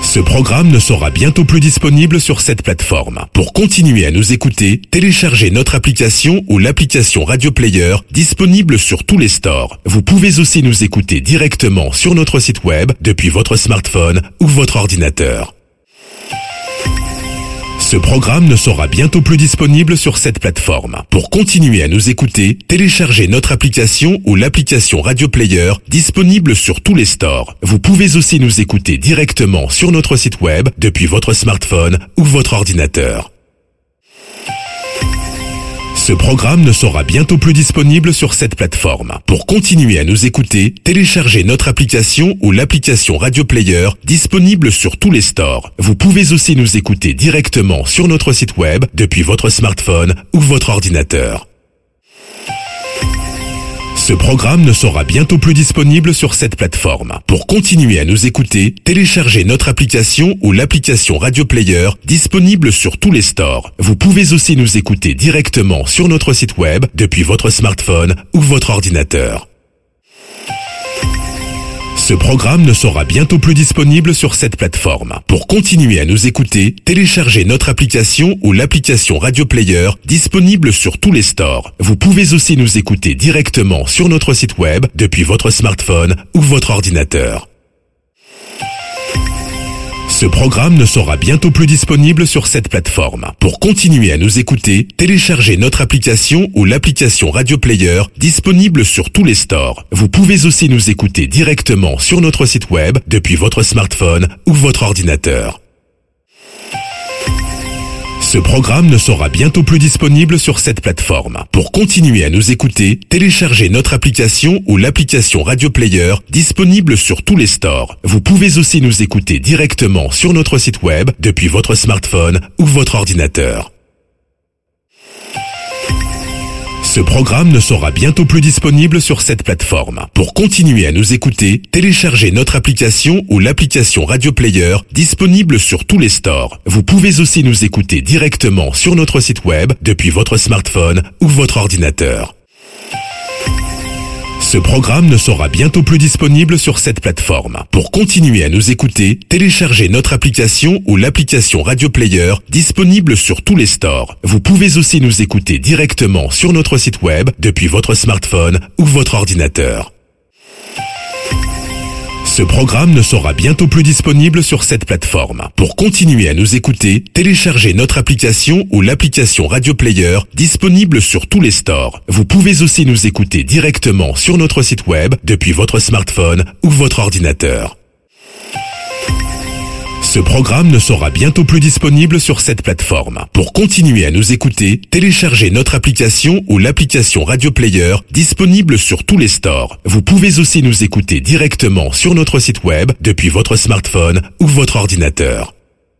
Ce programme ne sera bientôt plus disponible sur cette plateforme. Pour continuer à nous écouter, téléchargez notre application ou l'application Radio Player disponible sur tous les stores. Vous pouvez aussi nous écouter directement sur notre site web depuis votre smartphone ou votre ordinateur. Ce programme ne sera bientôt plus disponible sur cette plateforme. Pour continuer à nous écouter, téléchargez notre application ou l'application Radio Player disponible sur tous les stores. Vous pouvez aussi nous écouter directement sur notre site web depuis votre smartphone ou votre ordinateur. Ce programme ne sera bientôt plus disponible sur cette plateforme. Pour continuer à nous écouter, téléchargez notre application ou l'application Radio Player disponible sur tous les stores. Vous pouvez aussi nous écouter directement sur notre site web depuis votre smartphone ou votre ordinateur. Ce programme ne sera bientôt plus disponible sur cette plateforme. Pour continuer à nous écouter, téléchargez notre application ou l'application Radio Player disponible sur tous les stores. Vous pouvez aussi nous écouter directement sur notre site web depuis votre smartphone ou votre ordinateur. Ce programme ne sera bientôt plus disponible sur cette plateforme. Pour continuer à nous écouter, téléchargez notre application ou l'application Radio Player disponible sur tous les stores. Vous pouvez aussi nous écouter directement sur notre site web depuis votre smartphone ou votre ordinateur. Ce programme ne sera bientôt plus disponible sur cette plateforme. Pour continuer à nous écouter, téléchargez notre application ou l'application Radio Player disponible sur tous les stores. Vous pouvez aussi nous écouter directement sur notre site web depuis votre smartphone ou votre ordinateur. Ce programme ne sera bientôt plus disponible sur cette plateforme. Pour continuer à nous écouter, téléchargez notre application ou l'application Radio Player disponible sur tous les stores. Vous pouvez aussi nous écouter directement sur notre site web depuis votre smartphone ou votre ordinateur. Ce programme ne sera bientôt plus disponible sur cette plateforme. Pour continuer à nous écouter, téléchargez notre application ou l'application Radio Player disponible sur tous les stores. Vous pouvez aussi nous écouter directement sur notre site web depuis votre smartphone ou votre ordinateur. Ce programme ne sera bientôt plus disponible sur cette plateforme. Pour continuer à nous écouter, téléchargez notre application ou l'application Radio Player disponible sur tous les stores. Vous pouvez aussi nous écouter directement sur notre site web depuis votre smartphone ou votre ordinateur. Ce programme ne sera bientôt plus disponible sur cette plateforme. Pour continuer à nous écouter, téléchargez notre application ou l'application Radio Player disponible sur tous les stores. Vous pouvez aussi nous écouter directement sur notre site web depuis votre smartphone ou votre ordinateur. Ce programme ne sera bientôt plus disponible sur cette plateforme. Pour continuer à nous écouter, téléchargez notre application ou l'application Radio Player disponible sur tous les stores. Vous pouvez aussi nous écouter directement sur notre site web depuis votre smartphone ou votre ordinateur.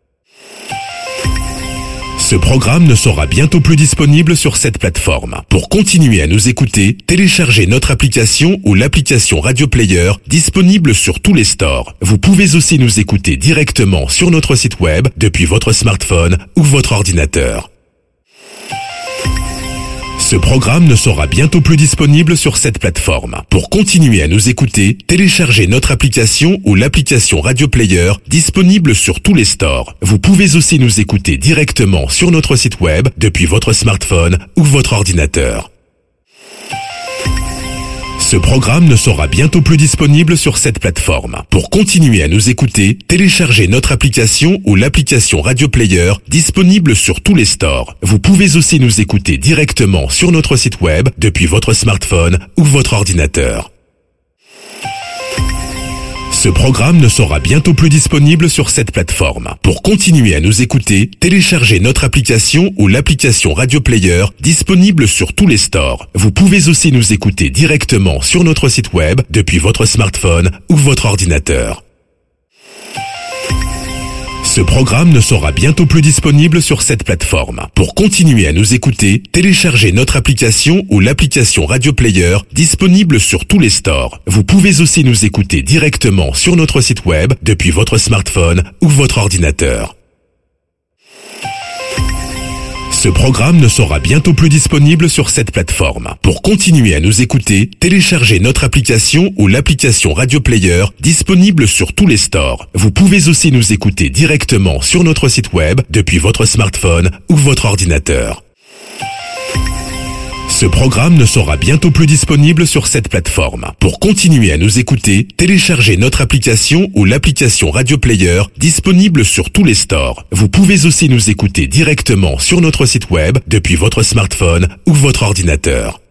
Ce programme ne sera bientôt plus disponible sur cette plateforme. Pour continuer à nous écouter, téléchargez notre application ou l'application Radio Player disponible sur tous les stores. Vous pouvez aussi nous écouter directement sur notre site web depuis votre smartphone ou votre ordinateur. Ce programme ne sera bientôt plus disponible sur cette plateforme. Pour continuer à nous écouter, téléchargez notre application ou l'application Radio Player disponible sur tous les stores. Vous pouvez aussi nous écouter directement sur notre site web depuis votre smartphone ou votre ordinateur. Ce programme ne sera bientôt plus disponible sur cette plateforme. Pour continuer à nous écouter, téléchargez notre application ou l'application Radio Player disponible sur tous les stores. Vous pouvez aussi nous écouter directement sur notre site web depuis votre smartphone ou votre ordinateur. Ce programme ne sera bientôt plus disponible sur cette plateforme. Pour continuer à nous écouter, téléchargez notre application ou l'application Radio Player disponible sur tous les stores. Vous pouvez aussi nous écouter directement sur notre site web depuis votre smartphone ou votre ordinateur. Ce programme ne sera bientôt plus disponible sur cette plateforme. Pour continuer à nous écouter, téléchargez notre application ou l'application Radio Player disponible sur tous les stores. Vous pouvez aussi nous écouter directement sur notre site web depuis votre smartphone ou votre ordinateur. Ce programme ne sera bientôt plus disponible sur cette plateforme. Pour continuer à nous écouter, téléchargez notre application ou l'application Radio Player disponible sur tous les stores. Vous pouvez aussi nous écouter directement sur notre site web depuis votre smartphone ou votre ordinateur. Ce programme ne sera bientôt plus disponible sur cette plateforme. Pour continuer à nous écouter, téléchargez notre application ou l'application Radio Player disponible sur tous les stores. Vous pouvez aussi nous écouter directement sur notre site web depuis votre smartphone ou votre ordinateur.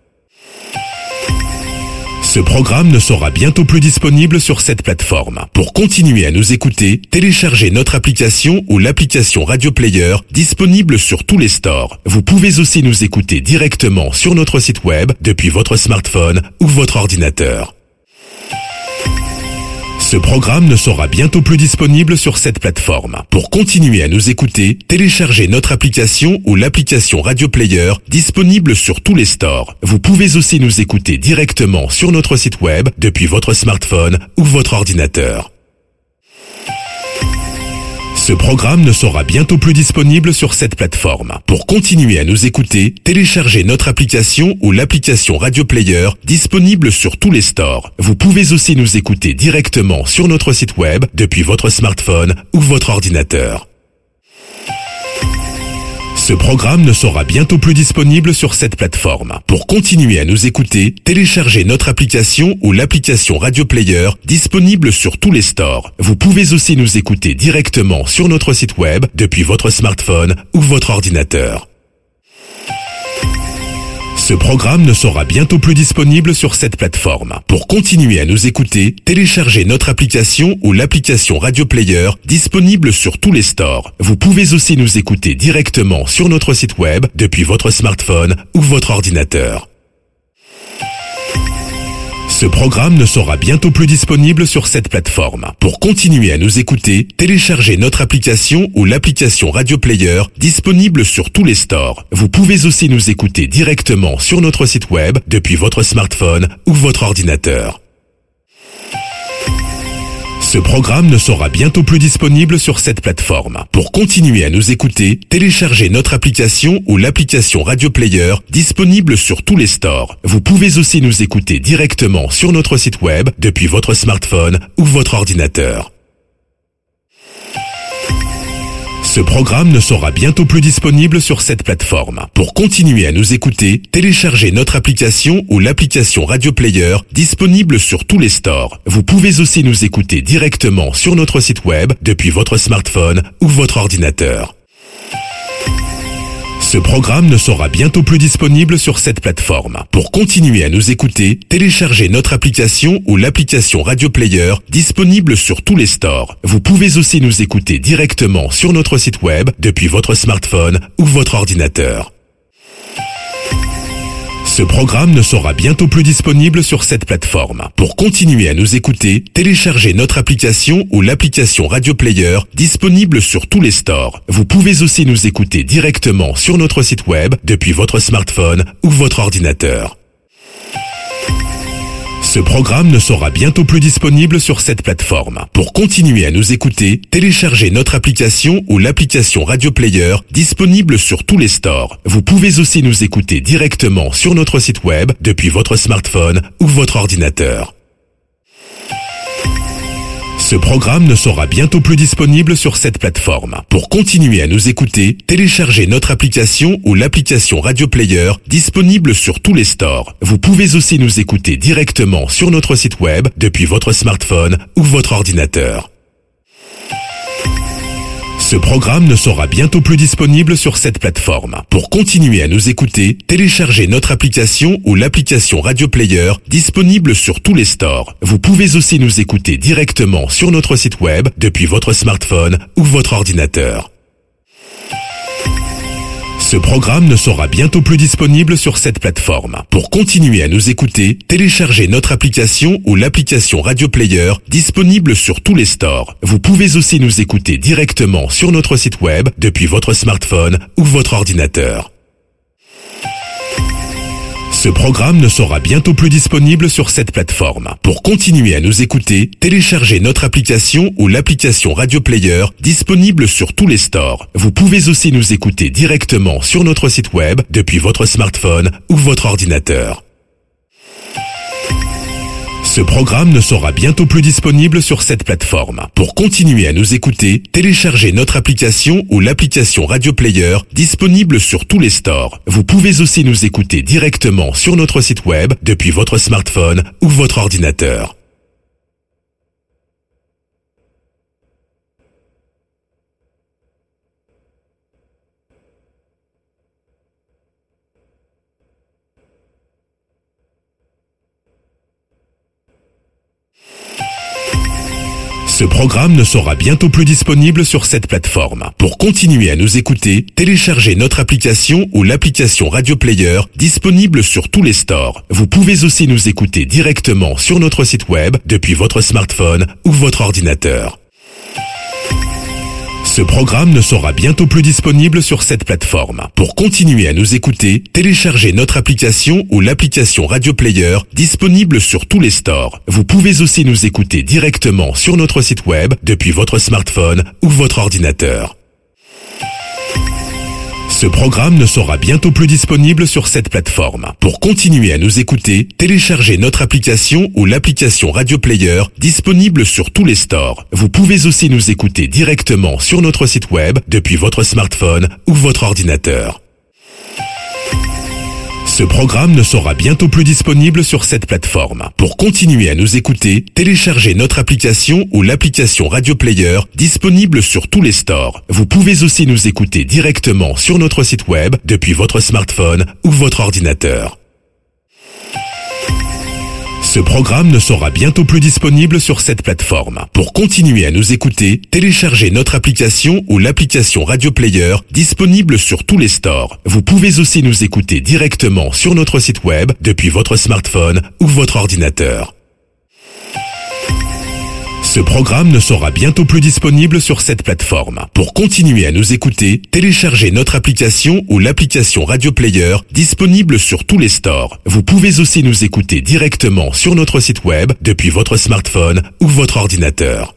Ce programme ne sera bientôt plus disponible sur cette plateforme. Pour continuer à nous écouter, téléchargez notre application ou l'application Radio Player disponible sur tous les stores. Vous pouvez aussi nous écouter directement sur notre site web depuis votre smartphone ou votre ordinateur. Ce programme ne sera bientôt plus disponible sur cette plateforme. Pour continuer à nous écouter, téléchargez notre application ou l'application Radio Player disponible sur tous les stores. Vous pouvez aussi nous écouter directement sur notre site web depuis votre smartphone ou votre ordinateur. Ce programme ne sera bientôt plus disponible sur cette plateforme. Pour continuer à nous écouter, téléchargez notre application ou l'application Radio Player disponible sur tous les stores. Vous pouvez aussi nous écouter directement sur notre site web depuis votre smartphone ou votre ordinateur. Ce programme ne sera bientôt plus disponible sur cette plateforme. Pour continuer à nous écouter, téléchargez notre application ou l'application Radio Player disponible sur tous les stores. Vous pouvez aussi nous écouter directement sur notre site web depuis votre smartphone ou votre ordinateur. Ce programme ne sera bientôt plus disponible sur cette plateforme. Pour continuer à nous écouter, téléchargez notre application ou l'application Radio Player disponible sur tous les stores. Vous pouvez aussi nous écouter directement sur notre site web depuis votre smartphone ou votre ordinateur. Ce programme ne sera bientôt plus disponible sur cette plateforme. Pour continuer à nous écouter, téléchargez notre application ou l'application Radio Player disponible sur tous les stores. Vous pouvez aussi nous écouter directement sur notre site web depuis votre smartphone ou votre ordinateur. Ce programme ne sera bientôt plus disponible sur cette plateforme. Pour continuer à nous écouter, téléchargez notre application ou l'application Radio Player disponible sur tous les stores. Vous pouvez aussi nous écouter directement sur notre site web depuis votre smartphone ou votre ordinateur. Ce programme ne sera bientôt plus disponible sur cette plateforme. Pour continuer à nous écouter, téléchargez notre application ou l'application Radio Player disponible sur tous les stores. Vous pouvez aussi nous écouter directement sur notre site web depuis votre smartphone ou votre ordinateur. Ce programme ne sera bientôt plus disponible sur cette plateforme. Pour continuer à nous écouter, téléchargez notre application ou l'application Radio Player disponible sur tous les stores. Vous pouvez aussi nous écouter directement sur notre site web depuis votre smartphone ou votre ordinateur. Ce programme ne sera bientôt plus disponible sur cette plateforme. Pour continuer à nous écouter, téléchargez notre application ou l'application Radio Player disponible sur tous les stores. Vous pouvez aussi nous écouter directement sur notre site web depuis votre smartphone ou votre ordinateur. Ce programme ne sera bientôt plus disponible sur cette plateforme. Pour continuer à nous écouter, téléchargez notre application ou l'application Radio Player disponible sur tous les stores. Vous pouvez aussi nous écouter directement sur notre site web depuis votre smartphone ou votre ordinateur. Ce programme ne sera bientôt plus disponible sur cette plateforme. Pour continuer à nous écouter, téléchargez notre application ou l'application Radio Player disponible sur tous les stores. Vous pouvez aussi nous écouter directement sur notre site web depuis votre smartphone ou votre ordinateur. Ce programme ne sera bientôt plus disponible sur cette plateforme. Pour continuer à nous écouter, téléchargez notre application ou l'application Radio Player disponible sur tous les stores. Vous pouvez aussi nous écouter directement sur notre site web depuis votre smartphone ou votre ordinateur. Ce programme ne sera bientôt plus disponible sur cette plateforme. Pour continuer à nous écouter, téléchargez notre application ou l'application Radio Player disponible sur tous les stores. Vous pouvez aussi nous écouter directement sur notre site web depuis votre smartphone ou votre ordinateur. Ce programme ne sera bientôt plus disponible sur cette plateforme. Pour continuer à nous écouter, téléchargez notre application ou l'application Radio Player disponible sur tous les stores. Vous pouvez aussi nous écouter directement sur notre site web depuis votre smartphone ou votre ordinateur. Ce programme ne sera bientôt plus disponible sur cette plateforme. Pour continuer à nous écouter, téléchargez notre application ou l'application Radio Player disponible sur tous les stores. Vous pouvez aussi nous écouter directement sur notre site web depuis votre smartphone ou votre ordinateur. Ce programme ne sera bientôt plus disponible sur cette plateforme. Pour continuer à nous écouter, téléchargez notre application ou l'application Radio Player disponible sur tous les stores. Vous pouvez aussi nous écouter directement sur notre site web depuis votre smartphone ou votre ordinateur. Ce programme ne sera bientôt plus disponible sur cette plateforme. Pour continuer à nous écouter, téléchargez notre application ou l'application Radio Player disponible sur tous les stores. Vous pouvez aussi nous écouter directement sur notre site web depuis votre smartphone ou votre ordinateur. Ce programme ne sera bientôt plus disponible sur cette plateforme. Pour continuer à nous écouter, téléchargez notre application ou l'application Radio Player disponible sur tous les stores. Vous pouvez aussi nous écouter directement sur notre site web depuis votre smartphone ou votre ordinateur. Ce programme ne sera bientôt plus disponible sur cette plateforme. Pour continuer à nous écouter, téléchargez notre application ou l'application Radio Player disponible sur tous les stores. Vous pouvez aussi nous écouter directement sur notre site web depuis votre smartphone ou votre ordinateur. Ce programme ne sera bientôt plus disponible sur cette plateforme. Pour continuer à nous écouter, téléchargez notre application ou l'application Radio Player disponible sur tous les stores. Vous pouvez aussi nous écouter directement sur notre site web depuis votre smartphone ou votre ordinateur. Ce programme ne sera bientôt plus disponible sur cette plateforme. Pour continuer à nous écouter, téléchargez notre application ou l'application Radio Player disponible sur tous les stores. Vous pouvez aussi nous écouter directement sur notre site web depuis votre smartphone ou votre ordinateur.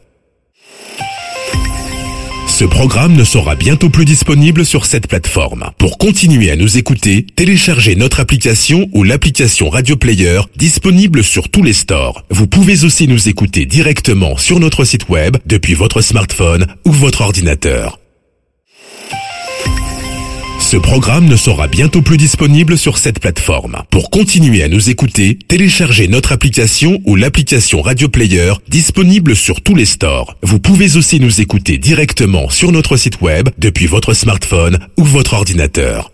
Ce programme ne sera bientôt plus disponible sur cette plateforme. Pour continuer à nous écouter, téléchargez notre application ou l'application Radio Player disponible sur tous les stores. Vous pouvez aussi nous écouter directement sur notre site web depuis votre smartphone ou votre ordinateur. Ce programme ne sera bientôt plus disponible sur cette plateforme. Pour continuer à nous écouter, téléchargez notre application ou l'application Radio Player disponible sur tous les stores. Vous pouvez aussi nous écouter directement sur notre site web depuis votre smartphone ou votre ordinateur.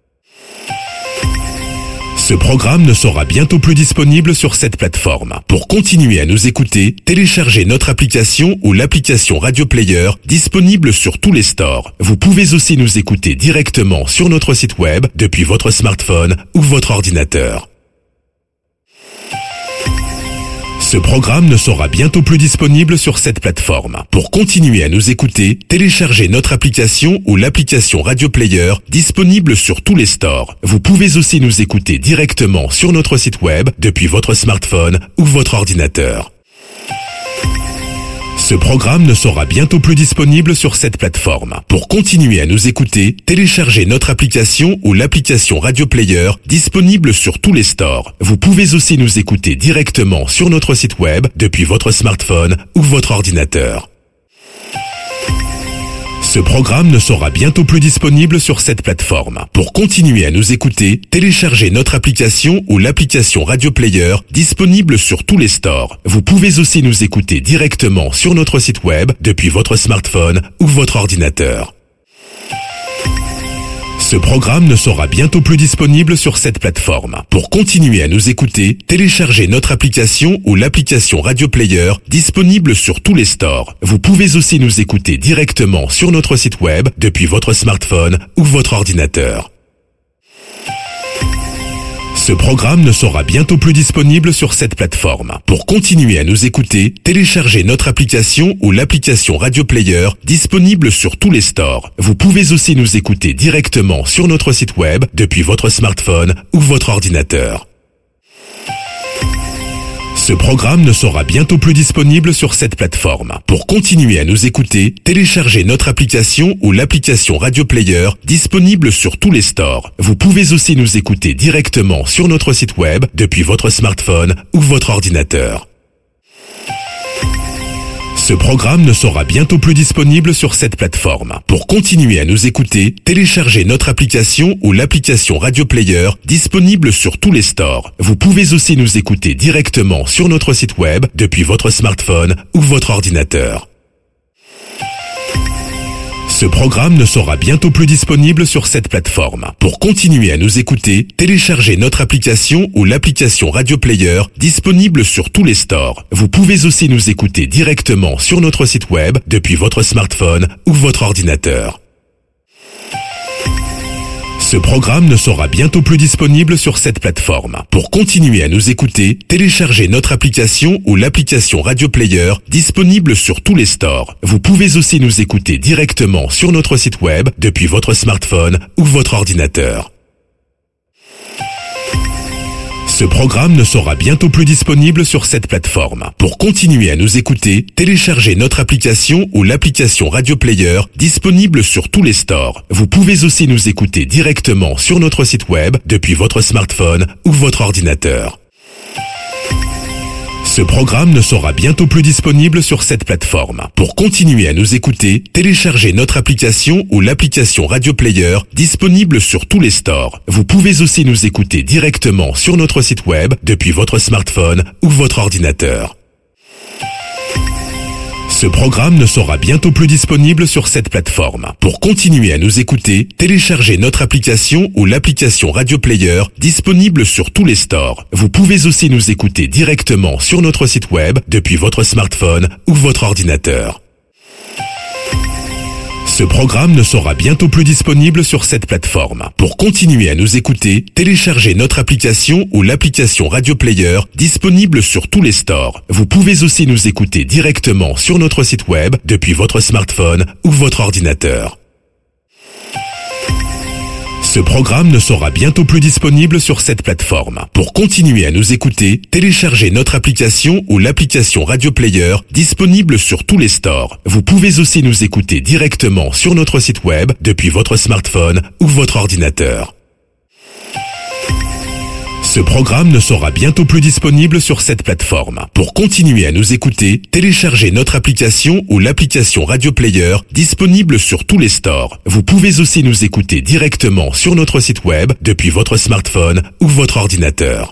Ce programme ne sera bientôt plus disponible sur cette plateforme. Pour continuer à nous écouter, téléchargez notre application ou l'application Radio Player disponible sur tous les stores. Vous pouvez aussi nous écouter directement sur notre site web depuis votre smartphone ou votre ordinateur. Ce programme ne sera bientôt plus disponible sur cette plateforme. Pour continuer à nous écouter, téléchargez notre application ou l'application Radio Player disponible sur tous les stores. Vous pouvez aussi nous écouter directement sur notre site web depuis votre smartphone ou votre ordinateur. Ce programme ne sera bientôt plus disponible sur cette plateforme. Pour continuer à nous écouter, téléchargez notre application ou l'application Radio Player disponible sur tous les stores. Vous pouvez aussi nous écouter directement sur notre site web depuis votre smartphone ou votre ordinateur. Ce programme ne sera bientôt plus disponible sur cette plateforme. Pour continuer à nous écouter, téléchargez notre application ou l'application Radio Player disponible sur tous les stores. Vous pouvez aussi nous écouter directement sur notre site web depuis votre smartphone ou votre ordinateur. Ce programme ne sera bientôt plus disponible sur cette plateforme. Pour continuer à nous écouter, téléchargez notre application ou l'application Radio Player disponible sur tous les stores. Vous pouvez aussi nous écouter directement sur notre site web depuis votre smartphone ou votre ordinateur. Ce programme ne sera bientôt plus disponible sur cette plateforme. Pour continuer à nous écouter, téléchargez notre application ou l'application Radio Player disponible sur tous les stores. Vous pouvez aussi nous écouter directement sur notre site web depuis votre smartphone ou votre ordinateur. Ce programme ne sera bientôt plus disponible sur cette plateforme. Pour continuer à nous écouter, téléchargez notre application ou l'application Radio Player disponible sur tous les stores. Vous pouvez aussi nous écouter directement sur notre site web depuis votre smartphone ou votre ordinateur. Ce programme ne sera bientôt plus disponible sur cette plateforme. Pour continuer à nous écouter, téléchargez notre application ou l'application Radio Player disponible sur tous les stores. Vous pouvez aussi nous écouter directement sur notre site web depuis votre smartphone ou votre ordinateur. Ce programme ne sera bientôt plus disponible sur cette plateforme. Pour continuer à nous écouter, téléchargez notre application ou l'application Radio Player disponible sur tous les stores. Vous pouvez aussi nous écouter directement sur notre site web depuis votre smartphone ou votre ordinateur. Ce programme ne sera bientôt plus disponible sur cette plateforme. Pour continuer à nous écouter, téléchargez notre application ou l'application Radio Player disponible sur tous les stores. Vous pouvez aussi nous écouter directement sur notre site web depuis votre smartphone ou votre ordinateur. Ce programme ne sera bientôt plus disponible sur cette plateforme. Pour continuer à nous écouter, téléchargez notre application ou l'application Radio Player disponible sur tous les stores. Vous pouvez aussi nous écouter directement sur notre site web depuis votre smartphone ou votre ordinateur. Ce programme ne sera bientôt plus disponible sur cette plateforme. Pour continuer à nous écouter, téléchargez notre application ou l'application Radio Player disponible sur tous les stores. Vous pouvez aussi nous écouter directement sur notre site web depuis votre smartphone ou votre ordinateur. Ce programme ne sera bientôt plus disponible sur cette plateforme. Pour continuer à nous écouter, téléchargez notre application ou l'application Radio Player disponible sur tous les stores. Vous pouvez aussi nous écouter directement sur notre site web depuis votre smartphone ou votre ordinateur. Ce programme ne sera bientôt plus disponible sur cette plateforme. Pour continuer à nous écouter, téléchargez notre application ou l'application Radio Player disponible sur tous les stores. Vous pouvez aussi nous écouter directement sur notre site web depuis votre smartphone ou votre ordinateur. Ce programme ne sera bientôt plus disponible sur cette plateforme. Pour continuer à nous écouter, téléchargez notre application ou l'application Radio Player disponible sur tous les stores. Vous pouvez aussi nous écouter directement sur notre site web depuis votre smartphone ou votre ordinateur. Ce programme ne sera bientôt plus disponible sur cette plateforme. Pour continuer à nous écouter, téléchargez notre application ou l'application Radio Player disponible sur tous les stores. Vous pouvez aussi nous écouter directement sur notre site web depuis votre smartphone ou votre ordinateur.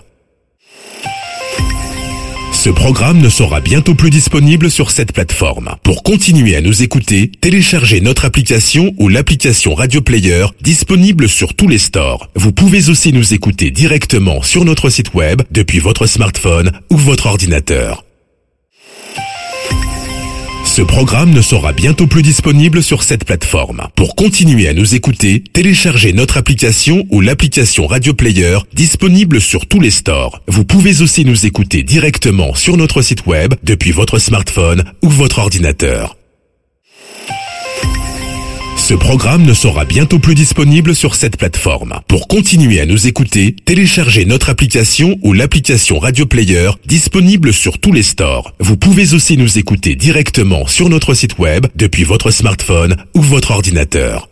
Ce programme ne sera bientôt plus disponible sur cette plateforme. Pour continuer à nous écouter, téléchargez notre application ou l'application Radio Player disponible sur tous les stores. Vous pouvez aussi nous écouter directement sur notre site web depuis votre smartphone ou votre ordinateur. Ce programme ne sera bientôt plus disponible sur cette plateforme. Pour continuer à nous écouter, téléchargez notre application ou l'application Radio Player disponible sur tous les stores. Vous pouvez aussi nous écouter directement sur notre site web depuis votre smartphone ou votre ordinateur. Ce programme ne sera bientôt plus disponible sur cette plateforme. Pour continuer à nous écouter, téléchargez notre application ou l'application Radio Player disponible sur tous les stores. Vous pouvez aussi nous écouter directement sur notre site web depuis votre smartphone ou votre ordinateur.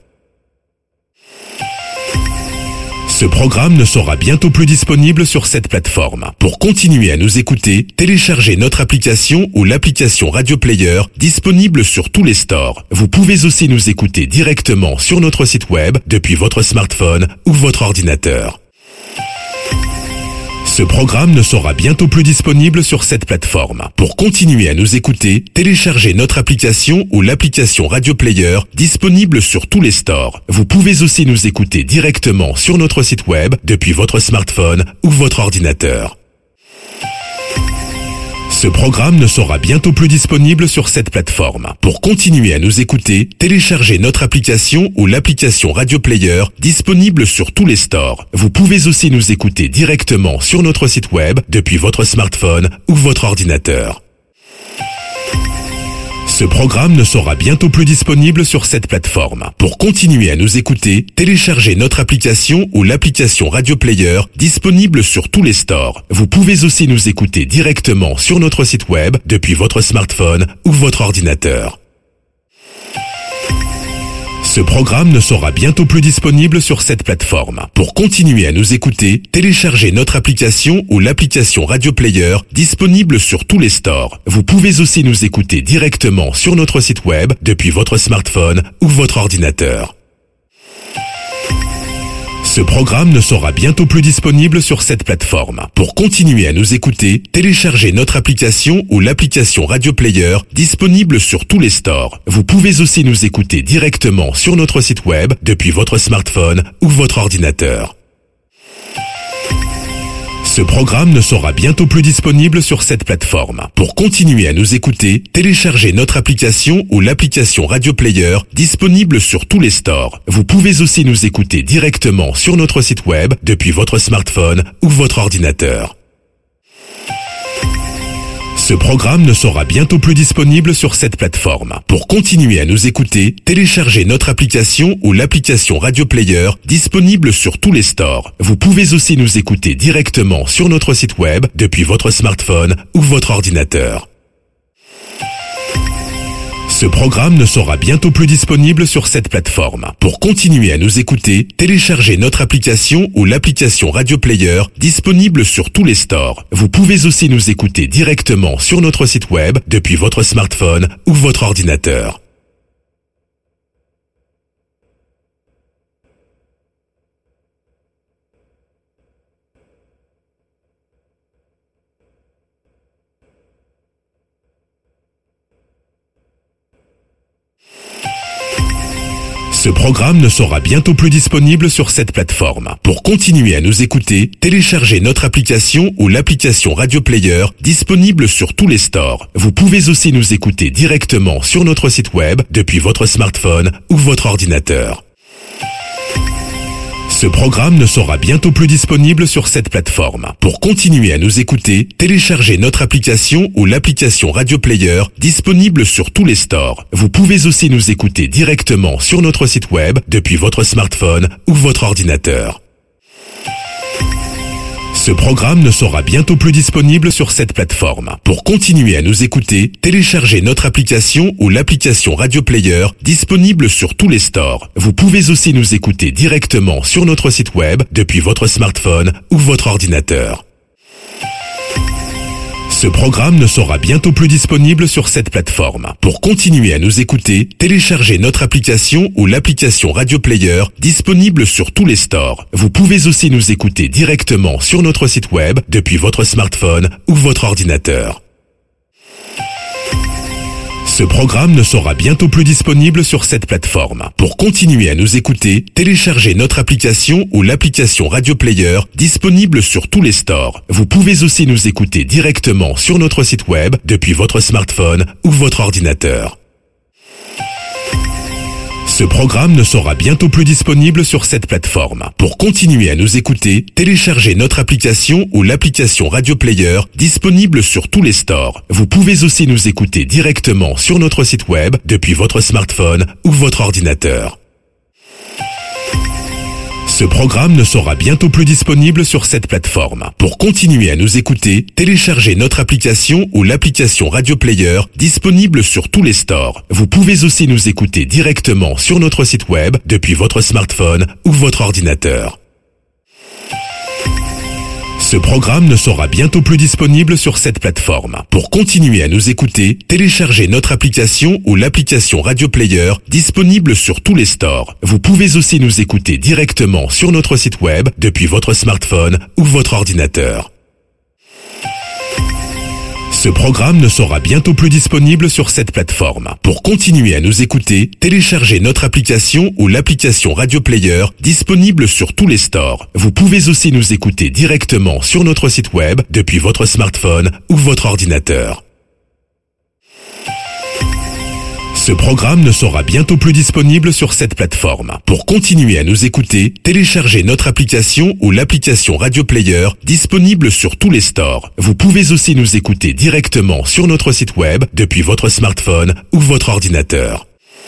Ce programme ne sera bientôt plus disponible sur cette plateforme. Pour continuer à nous écouter, téléchargez notre application ou l'application Radio Player disponible sur tous les stores. Vous pouvez aussi nous écouter directement sur notre site web depuis votre smartphone ou votre ordinateur. Ce programme ne sera bientôt plus disponible sur cette plateforme. Pour continuer à nous écouter, téléchargez notre application ou l'application Radio Player disponible sur tous les stores. Vous pouvez aussi nous écouter directement sur notre site web depuis votre smartphone ou votre ordinateur. Ce programme ne sera bientôt plus disponible sur cette plateforme. Pour continuer à nous écouter, téléchargez notre application ou l'application Radio Player disponible sur tous les stores. Vous pouvez aussi nous écouter directement sur notre site web depuis votre smartphone ou votre ordinateur. Ce programme ne sera bientôt plus disponible sur cette plateforme. Pour continuer à nous écouter, téléchargez notre application ou l'application Radio Player disponible sur tous les stores. Vous pouvez aussi nous écouter directement sur notre site web depuis votre smartphone ou votre ordinateur. Ce programme ne sera bientôt plus disponible sur cette plateforme. Pour continuer à nous écouter, téléchargez notre application ou l'application Radio Player disponible sur tous les stores. Vous pouvez aussi nous écouter directement sur notre site web depuis votre smartphone ou votre ordinateur. Ce programme ne sera bientôt plus disponible sur cette plateforme. Pour continuer à nous écouter, téléchargez notre application ou l'application Radio Player disponible sur tous les stores. Vous pouvez aussi nous écouter directement sur notre site web depuis votre smartphone ou votre ordinateur. Ce programme ne sera bientôt plus disponible sur cette plateforme. Pour continuer à nous écouter, téléchargez notre application ou l'application Radio Player disponible sur tous les stores. Vous pouvez aussi nous écouter directement sur notre site web depuis votre smartphone ou votre ordinateur. Ce programme ne sera bientôt plus disponible sur cette plateforme. Pour continuer à nous écouter, téléchargez notre application ou l'application Radio Player disponible sur tous les stores. Vous pouvez aussi nous écouter directement sur notre site web depuis votre smartphone ou votre ordinateur. Ce programme ne sera bientôt plus disponible sur cette plateforme. Pour continuer à nous écouter, téléchargez notre application ou l'application Radio Player disponible sur tous les stores. Vous pouvez aussi nous écouter directement sur notre site web depuis votre smartphone ou votre ordinateur. Ce programme ne sera bientôt plus disponible sur cette plateforme. Pour continuer à nous écouter, téléchargez notre application ou l'application Radio Player disponible sur tous les stores. Vous pouvez aussi nous écouter directement sur notre site web depuis votre smartphone ou votre ordinateur. Ce programme ne sera bientôt plus disponible sur cette plateforme. Pour continuer à nous écouter, téléchargez notre application ou l'application Radio Player disponible sur tous les stores. Vous pouvez aussi nous écouter directement sur notre site web depuis votre smartphone ou votre ordinateur. Ce programme ne sera bientôt plus disponible sur cette plateforme. Pour continuer à nous écouter, téléchargez notre application ou l'application Radio Player disponible sur tous les stores. Vous pouvez aussi nous écouter directement sur notre site web depuis votre smartphone ou votre ordinateur. Ce programme ne sera bientôt plus disponible sur cette plateforme. Pour continuer à nous écouter, téléchargez notre application ou l'application Radio Player disponible sur tous les stores. Vous pouvez aussi nous écouter directement sur notre site web depuis votre smartphone ou votre ordinateur. Ce programme ne sera bientôt plus disponible sur cette plateforme. Pour continuer à nous écouter, téléchargez notre application ou l'application Radio Player disponible sur tous les stores. Vous pouvez aussi nous écouter directement sur notre site web depuis votre smartphone ou votre ordinateur. Ce programme ne sera bientôt plus disponible sur cette plateforme. Pour continuer à nous écouter, téléchargez notre application ou l'application Radio Player disponible sur tous les stores. Vous pouvez aussi nous écouter directement sur notre site web depuis votre smartphone ou votre ordinateur. Ce programme ne sera bientôt plus disponible sur cette plateforme. Pour continuer à nous écouter, téléchargez notre application ou l'application Radio Player disponible sur tous les stores. Vous pouvez aussi nous écouter directement sur notre site web depuis votre smartphone ou votre ordinateur. Ce programme ne sera bientôt plus disponible sur cette plateforme. Pour continuer à nous écouter, téléchargez notre application ou l'application Radio Player disponible sur tous les stores. Vous pouvez aussi nous écouter directement sur notre site web depuis votre smartphone ou votre ordinateur. Ce programme ne sera bientôt plus disponible sur cette plateforme. Pour continuer à nous écouter, téléchargez notre application ou l'application Radio Player disponible sur tous les stores. Vous pouvez aussi nous écouter directement sur notre site web depuis votre smartphone ou votre ordinateur. Ce programme ne sera bientôt plus disponible sur cette plateforme. Pour continuer à nous écouter, téléchargez notre application ou l'application Radio Player disponible sur tous les stores. Vous pouvez aussi nous écouter directement sur notre site web depuis votre smartphone ou votre ordinateur.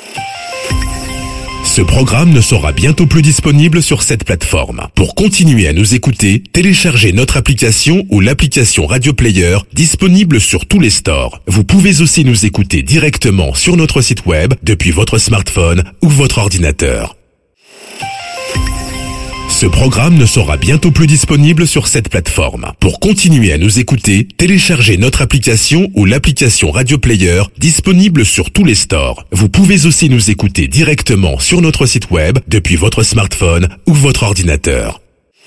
Ce programme ne sera bientôt plus disponible sur cette plateforme. Pour continuer à nous écouter, téléchargez notre application ou l'application Radio Player disponible sur tous les stores. Vous pouvez aussi nous écouter directement sur notre site web depuis votre smartphone ou votre ordinateur. Ce programme ne sera bientôt plus disponible sur cette plateforme. Pour continuer à nous écouter, téléchargez notre application ou l'application Radio Player disponible sur tous les stores. Vous pouvez aussi nous écouter directement sur notre site web depuis votre smartphone ou votre ordinateur.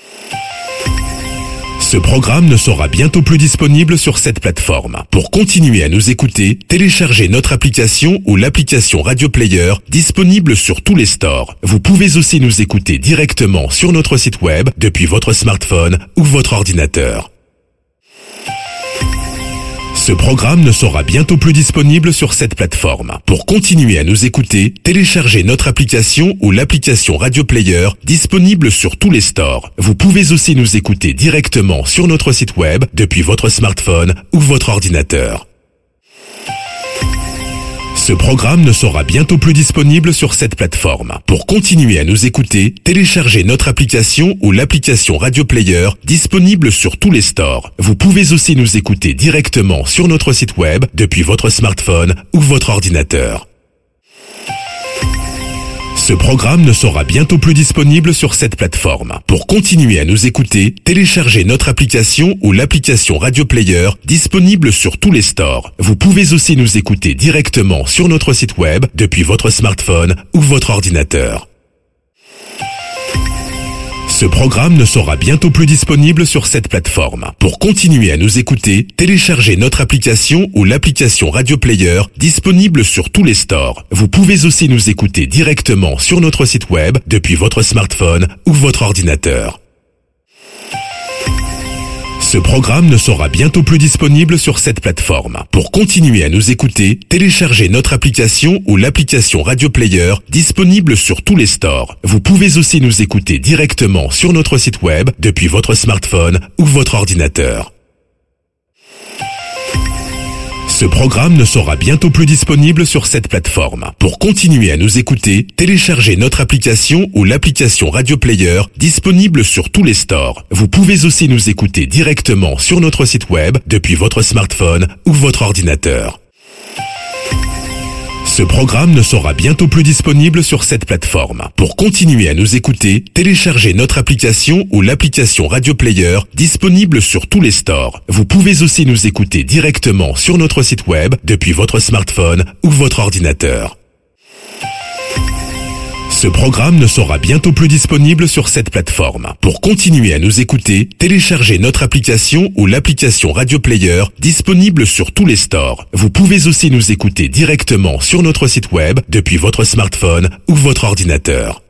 Ce programme ne sera bientôt plus disponible sur cette plateforme. Pour continuer à nous écouter, téléchargez notre application ou l'application Radio Player disponible sur tous les stores. Vous pouvez aussi nous écouter directement sur notre site web depuis votre smartphone ou votre ordinateur. Ce programme ne sera bientôt plus disponible sur cette plateforme. Pour continuer à nous écouter, téléchargez notre application ou l'application Radio Player disponible sur tous les stores. Vous pouvez aussi nous écouter directement sur notre site web depuis votre smartphone ou votre ordinateur. Ce programme ne sera bientôt plus disponible sur cette plateforme. Pour continuer à nous écouter, téléchargez notre application ou l'application Radio Player disponible sur tous les stores. Vous pouvez aussi nous écouter directement sur notre site web depuis votre smartphone ou votre ordinateur. Ce programme ne sera bientôt plus disponible sur cette plateforme. Pour continuer à nous écouter, téléchargez notre application ou l'application Radio Player disponible sur tous les stores. Vous pouvez aussi nous écouter directement sur notre site web depuis votre smartphone ou votre ordinateur. Ce programme ne sera bientôt plus disponible sur cette plateforme. Pour continuer à nous écouter, téléchargez notre application ou l'application Radio Player disponible sur tous les stores. Vous pouvez aussi nous écouter directement sur notre site web depuis votre smartphone ou votre ordinateur. Ce programme ne sera bientôt plus disponible sur cette plateforme. Pour continuer à nous écouter, téléchargez notre application ou l'application Radio Player disponible sur tous les stores. Vous pouvez aussi nous écouter directement sur notre site web depuis votre smartphone ou votre ordinateur. Ce programme ne sera bientôt plus disponible sur cette plateforme. Pour continuer à nous écouter, téléchargez notre application ou l'application Radio Player disponible sur tous les stores. Vous pouvez aussi nous écouter directement sur notre site web depuis votre smartphone ou votre ordinateur. Ce programme ne sera bientôt plus disponible sur cette plateforme. Pour continuer à nous écouter, téléchargez notre application ou l'application Radio Player disponible sur tous les stores. Vous pouvez aussi nous écouter directement sur notre site web depuis votre smartphone ou votre ordinateur. Ce programme ne sera bientôt plus disponible sur cette plateforme. Pour continuer à nous écouter, téléchargez notre application ou l'application Radio Player disponible sur tous les stores. Vous pouvez aussi nous écouter directement sur notre site web depuis votre smartphone ou votre ordinateur.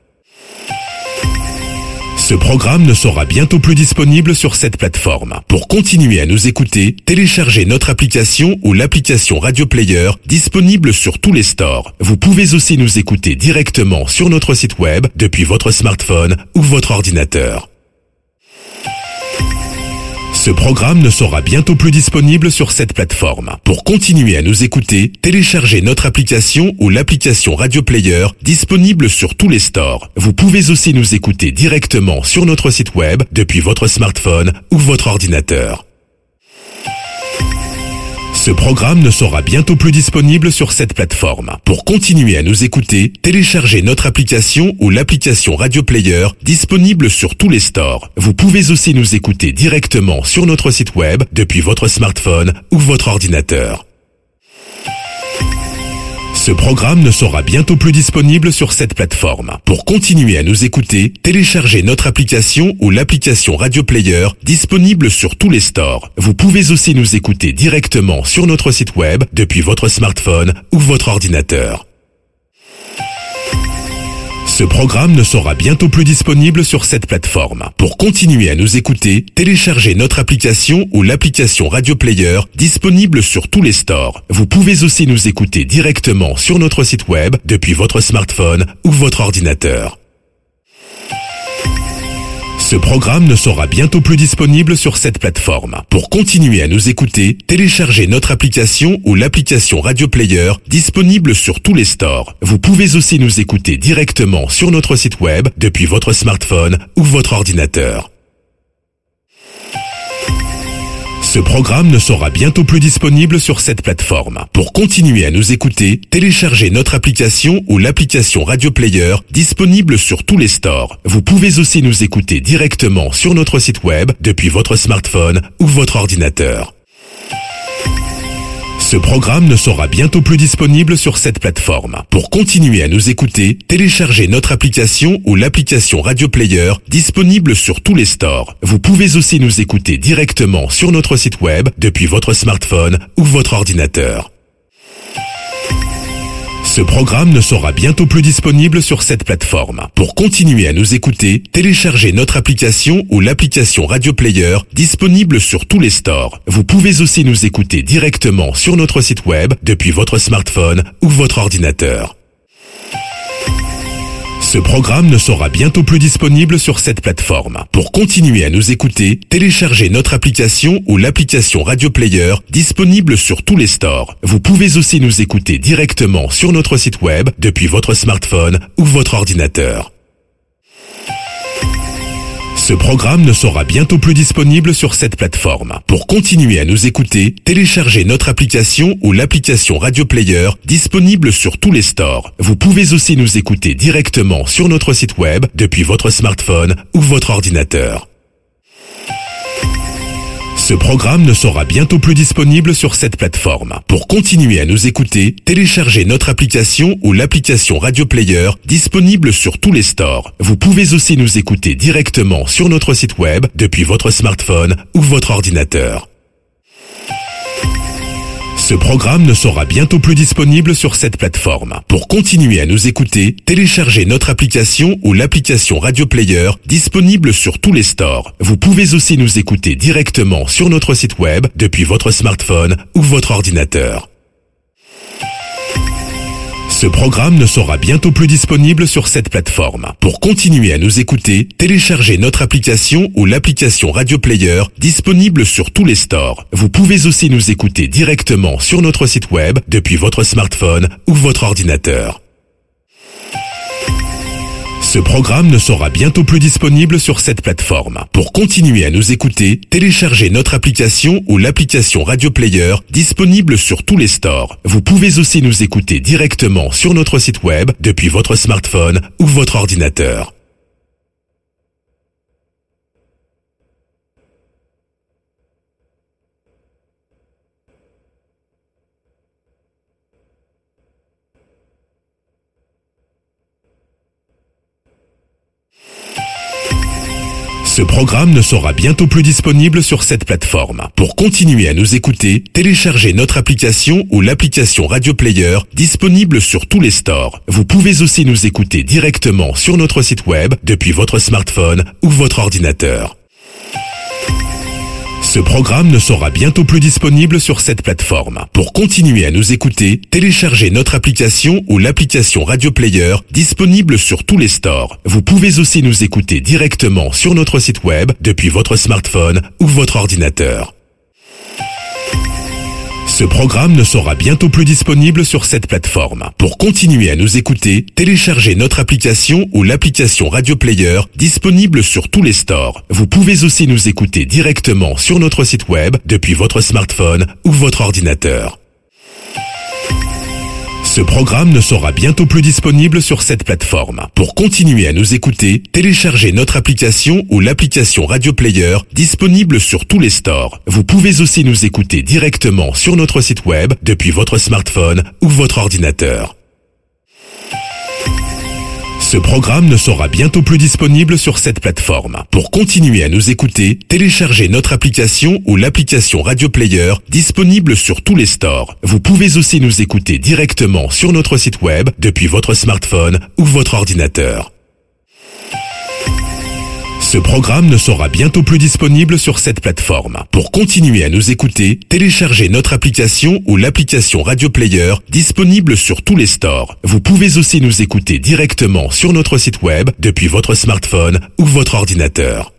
Ce programme ne sera bientôt plus disponible sur cette plateforme. Pour continuer à nous écouter, téléchargez notre application ou l'application Radio Player disponible sur tous les stores. Vous pouvez aussi nous écouter directement sur notre site web depuis votre smartphone ou votre ordinateur. Ce programme ne sera bientôt plus disponible sur cette plateforme. Pour continuer à nous écouter, téléchargez notre application ou l'application Radio Player disponible sur tous les stores. Vous pouvez aussi nous écouter directement sur notre site web depuis votre smartphone ou votre ordinateur. Ce programme ne sera bientôt plus disponible sur cette plateforme. Pour continuer à nous écouter, téléchargez notre application ou l'application Radio Player disponible sur tous les stores. Vous pouvez aussi nous écouter directement sur notre site web depuis votre smartphone ou votre ordinateur. Ce programme ne sera bientôt plus disponible sur cette plateforme. Pour continuer à nous écouter, téléchargez notre application ou l'application Radio Player disponible sur tous les stores. Vous pouvez aussi nous écouter directement sur notre site web depuis votre smartphone ou votre ordinateur. Ce programme ne sera bientôt plus disponible sur cette plateforme. Pour continuer à nous écouter, téléchargez notre application ou l'application Radio Player disponible sur tous les stores. Vous pouvez aussi nous écouter directement sur notre site web depuis votre smartphone ou votre ordinateur. Ce programme ne sera bientôt plus disponible sur cette plateforme. Pour continuer à nous écouter, téléchargez notre application ou l'application Radio Player disponible sur tous les stores. Vous pouvez aussi nous écouter directement sur notre site web depuis votre smartphone ou votre ordinateur. Ce programme ne sera bientôt plus disponible sur cette plateforme. Pour continuer à nous écouter, téléchargez notre application ou l'application Radio Player disponible sur tous les stores. Vous pouvez aussi nous écouter directement sur notre site web depuis votre smartphone ou votre ordinateur. Ce programme ne sera bientôt plus disponible sur cette plateforme. Pour continuer à nous écouter, téléchargez notre application ou l'application Radio Player disponible sur tous les stores. Vous pouvez aussi nous écouter directement sur notre site web depuis votre smartphone ou votre ordinateur. Ce programme ne sera bientôt plus disponible sur cette plateforme. Pour continuer à nous écouter, téléchargez notre application ou l'application Radio Player disponible sur tous les stores. Vous pouvez aussi nous écouter directement sur notre site web depuis votre smartphone ou votre ordinateur. Ce programme ne sera bientôt plus disponible sur cette plateforme. Pour continuer à nous écouter, téléchargez notre application ou l'application Radio Player disponible sur tous les stores. Vous pouvez aussi nous écouter directement sur notre site web depuis votre smartphone ou votre ordinateur. Ce programme ne sera bientôt plus disponible sur cette plateforme. Pour continuer à nous écouter, téléchargez notre application ou l'application Radio Player disponible sur tous les stores. Vous pouvez aussi nous écouter directement sur notre site web depuis votre smartphone ou votre ordinateur. Ce programme ne sera bientôt plus disponible sur cette plateforme. Pour continuer à nous écouter, téléchargez notre application ou l'application Radio Player disponible sur tous les stores. Vous pouvez aussi nous écouter directement sur notre site web depuis votre smartphone ou votre ordinateur. Ce programme ne sera bientôt plus disponible sur cette plateforme. Pour continuer à nous écouter, téléchargez notre application ou l'application Radio Player disponible sur tous les stores. Vous pouvez aussi nous écouter directement sur notre site web depuis votre smartphone ou votre ordinateur. Ce programme ne sera bientôt plus disponible sur cette plateforme. Pour continuer à nous écouter, téléchargez notre application ou l'application Radio Player disponible sur tous les stores. Vous pouvez aussi nous écouter directement sur notre site web depuis votre smartphone ou votre ordinateur. Ce programme ne sera bientôt plus disponible sur cette plateforme. Pour continuer à nous écouter, téléchargez notre application ou l'application Radio Player disponible sur tous les stores. Vous pouvez aussi nous écouter directement sur notre site web depuis votre smartphone ou votre ordinateur. Ce programme ne sera bientôt plus disponible sur cette plateforme. Pour continuer à nous écouter, téléchargez notre application ou l'application Radio Player disponible sur tous les stores. Vous pouvez aussi nous écouter directement sur notre site web depuis votre smartphone ou votre ordinateur. Ce programme ne sera bientôt plus disponible sur cette plateforme. Pour continuer à nous écouter, téléchargez notre application ou l'application Radio Player disponible sur tous les stores. Vous pouvez aussi nous écouter directement sur notre site web depuis votre smartphone ou votre ordinateur. Ce programme ne sera bientôt plus disponible sur cette plateforme. Pour continuer à nous écouter, téléchargez notre application ou l'application Radio Player disponible sur tous les stores. Vous pouvez aussi nous écouter directement sur notre site web depuis votre smartphone ou votre ordinateur. Ce programme ne sera bientôt plus disponible sur cette plateforme. Pour continuer à nous écouter, téléchargez notre application ou l'application Radio Player disponible sur tous les stores. Vous pouvez aussi nous écouter directement sur notre site web depuis votre smartphone ou votre ordinateur. Ce programme ne sera bientôt plus disponible sur cette plateforme. Pour continuer à nous écouter, téléchargez notre application ou l'application Radio Player disponible sur tous les stores. Vous pouvez aussi nous écouter directement sur notre site web depuis votre smartphone ou votre ordinateur. Ce programme ne sera bientôt plus disponible sur cette plateforme. Pour continuer à nous écouter, téléchargez notre application ou l'application Radio Player disponible sur tous les stores. Vous pouvez aussi nous écouter directement sur notre site web depuis votre smartphone ou votre ordinateur.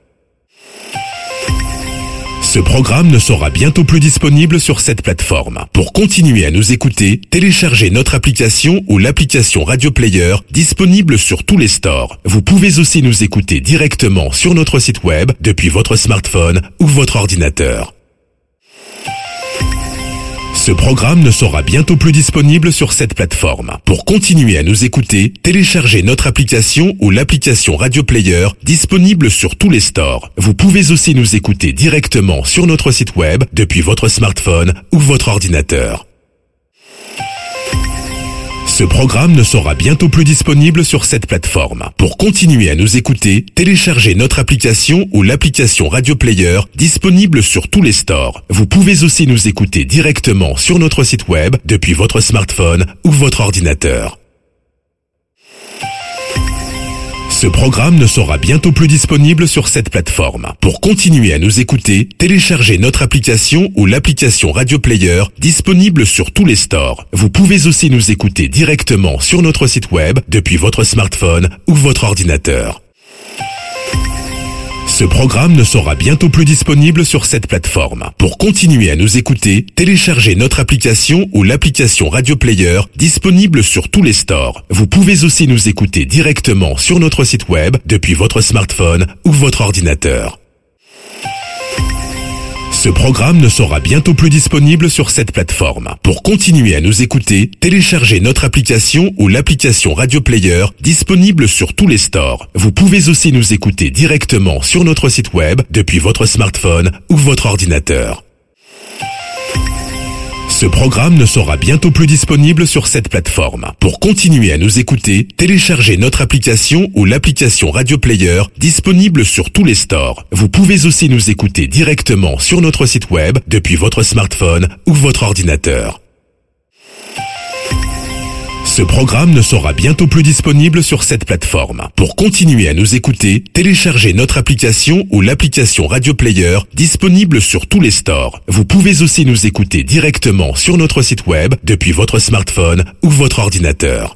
Ce programme ne sera bientôt plus disponible sur cette plateforme. Pour continuer à nous écouter, téléchargez notre application ou l'application Radio Player disponible sur tous les stores. Vous pouvez aussi nous écouter directement sur notre site web depuis votre smartphone ou votre ordinateur. Ce programme ne sera bientôt plus disponible sur cette plateforme. Pour continuer à nous écouter, téléchargez notre application ou l'application Radio Player disponible sur tous les stores. Vous pouvez aussi nous écouter directement sur notre site web depuis votre smartphone ou votre ordinateur. Ce programme ne sera bientôt plus disponible sur cette plateforme. Pour continuer à nous écouter, téléchargez notre application ou l'application Radio Player disponible sur tous les stores. Vous pouvez aussi nous écouter directement sur notre site web depuis votre smartphone ou votre ordinateur. Ce programme ne sera bientôt plus disponible sur cette plateforme. Pour continuer à nous écouter, téléchargez notre application ou l'application Radio Player disponible sur tous les stores. Vous pouvez aussi nous écouter directement sur notre site web depuis votre smartphone ou votre ordinateur. Ce programme ne sera bientôt plus disponible sur cette plateforme. Pour continuer à nous écouter, téléchargez notre application ou l'application Radio Player disponible sur tous les stores. Vous pouvez aussi nous écouter directement sur notre site web depuis votre smartphone ou votre ordinateur. Ce programme ne sera bientôt plus disponible sur cette plateforme. Pour continuer à nous écouter, téléchargez notre application ou l'application Radio Player disponible sur tous les stores. Vous pouvez aussi nous écouter directement sur notre site web depuis votre smartphone ou votre ordinateur. Ce programme ne sera bientôt plus disponible sur cette plateforme. Pour continuer à nous écouter, téléchargez notre application ou l'application Radio Player disponible sur tous les stores. Vous pouvez aussi nous écouter directement sur notre site web depuis votre smartphone ou votre ordinateur. Ce programme ne sera bientôt plus disponible sur cette plateforme. Pour continuer à nous écouter, téléchargez notre application ou l'application Radio Player disponible sur tous les stores. Vous pouvez aussi nous écouter directement sur notre site web depuis votre smartphone ou votre ordinateur.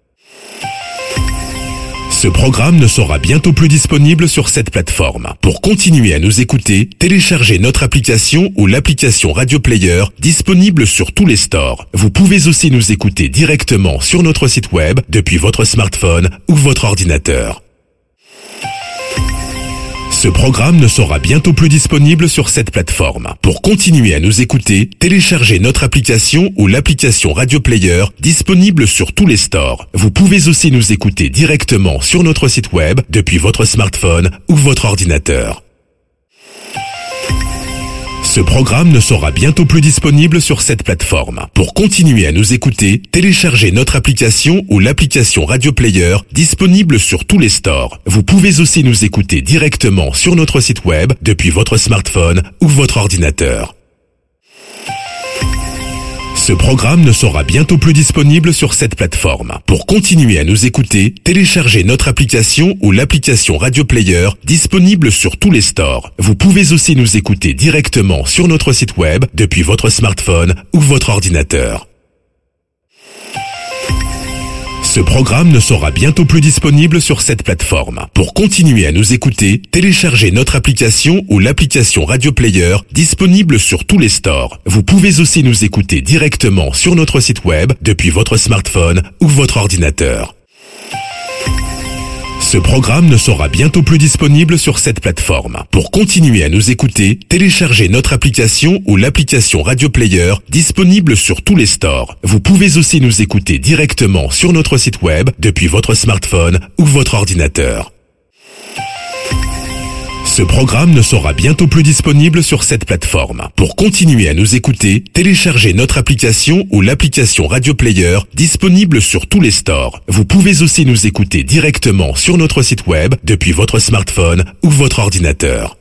Ce programme ne sera bientôt plus disponible sur cette plateforme. Pour continuer à nous écouter, téléchargez notre application ou l'application Radio Player disponible sur tous les stores. Vous pouvez aussi nous écouter directement sur notre site web depuis votre smartphone ou votre ordinateur. Ce programme ne sera bientôt plus disponible sur cette plateforme. Pour continuer à nous écouter, téléchargez notre application ou l'application Radio Player disponible sur tous les stores. Vous pouvez aussi nous écouter directement sur notre site web depuis votre smartphone ou votre ordinateur. Ce programme ne sera bientôt plus disponible sur cette plateforme. Pour continuer à nous écouter, téléchargez notre application ou l'application Radio Player disponible sur tous les stores. Vous pouvez aussi nous écouter directement sur notre site web depuis votre smartphone ou votre ordinateur. Ce programme ne sera bientôt plus disponible sur cette plateforme. Pour continuer à nous écouter, téléchargez notre application ou l'application Radio Player disponible sur tous les stores. Vous pouvez aussi nous écouter directement sur notre site web depuis votre smartphone ou votre ordinateur. Ce programme ne sera bientôt plus disponible sur cette plateforme. Pour continuer à nous écouter, téléchargez notre application ou l'application Radio Player disponible sur tous les stores. Vous pouvez aussi nous écouter directement sur notre site web depuis votre smartphone ou votre ordinateur. Ce programme ne sera bientôt plus disponible sur cette plateforme. Pour continuer à nous écouter, téléchargez notre application ou l'application Radio Player disponible sur tous les stores. Vous pouvez aussi nous écouter directement sur notre site web depuis votre smartphone ou votre ordinateur. Ce programme ne sera bientôt plus disponible sur cette plateforme. Pour continuer à nous écouter, téléchargez notre application ou l'application Radio Player disponible sur tous les stores. Vous pouvez aussi nous écouter directement sur notre site web depuis votre smartphone ou votre ordinateur.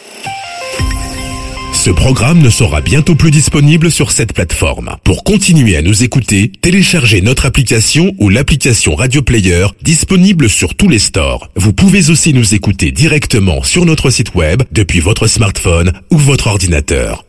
Ce programme ne sera bientôt plus disponible sur cette plateforme. Pour continuer à nous écouter, téléchargez notre application ou l'application Radio Player disponible sur tous les stores. Vous pouvez aussi nous écouter directement sur notre site web depuis votre smartphone ou votre ordinateur.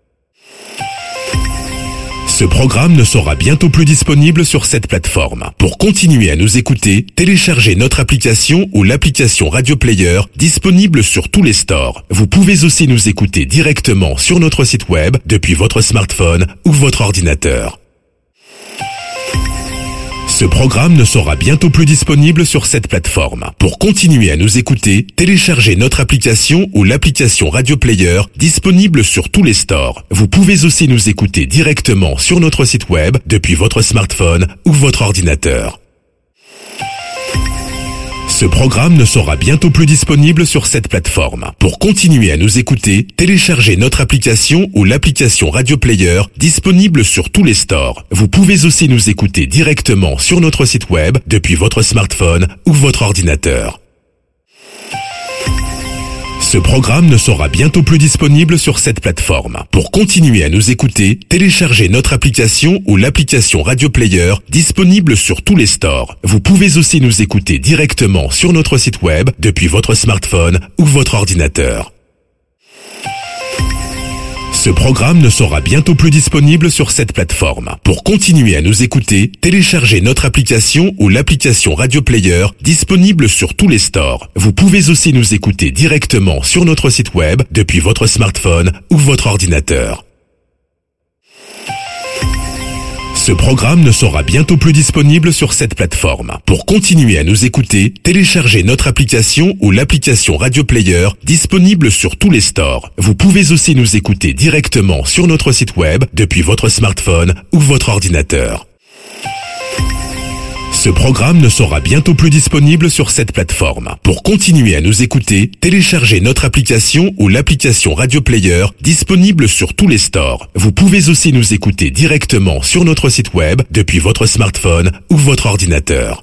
Ce programme ne sera bientôt plus disponible sur cette plateforme. Pour continuer à nous écouter, téléchargez notre application ou l'application Radio Player disponible sur tous les stores. Vous pouvez aussi nous écouter directement sur notre site web depuis votre smartphone ou votre ordinateur. Ce programme ne sera bientôt plus disponible sur cette plateforme. Pour continuer à nous écouter, téléchargez notre application ou l'application Radio Player disponible sur tous les stores. Vous pouvez aussi nous écouter directement sur notre site web depuis votre smartphone ou votre ordinateur. Ce programme ne sera bientôt plus disponible sur cette plateforme. Pour continuer à nous écouter, téléchargez notre application ou l'application Radio Player disponible sur tous les stores. Vous pouvez aussi nous écouter directement sur notre site web depuis votre smartphone ou votre ordinateur. Ce programme ne sera bientôt plus disponible sur cette plateforme. Pour continuer à nous écouter, téléchargez notre application ou l'application Radio Player disponible sur tous les stores. Vous pouvez aussi nous écouter directement sur notre site web depuis votre smartphone ou votre ordinateur. Ce programme ne sera bientôt plus disponible sur cette plateforme. Pour continuer à nous écouter, téléchargez notre application ou l'application Radio Player disponible sur tous les stores. Vous pouvez aussi nous écouter directement sur notre site web depuis votre smartphone ou votre ordinateur. Ce programme ne sera bientôt plus disponible sur cette plateforme. Pour continuer à nous écouter, téléchargez notre application ou l'application Radio Player disponible sur tous les stores. Vous pouvez aussi nous écouter directement sur notre site web depuis votre smartphone ou votre ordinateur. Ce programme ne sera bientôt plus disponible sur cette plateforme. Pour continuer à nous écouter, téléchargez notre application ou l'application Radio Player disponible sur tous les stores. Vous pouvez aussi nous écouter directement sur notre site web depuis votre smartphone ou votre ordinateur.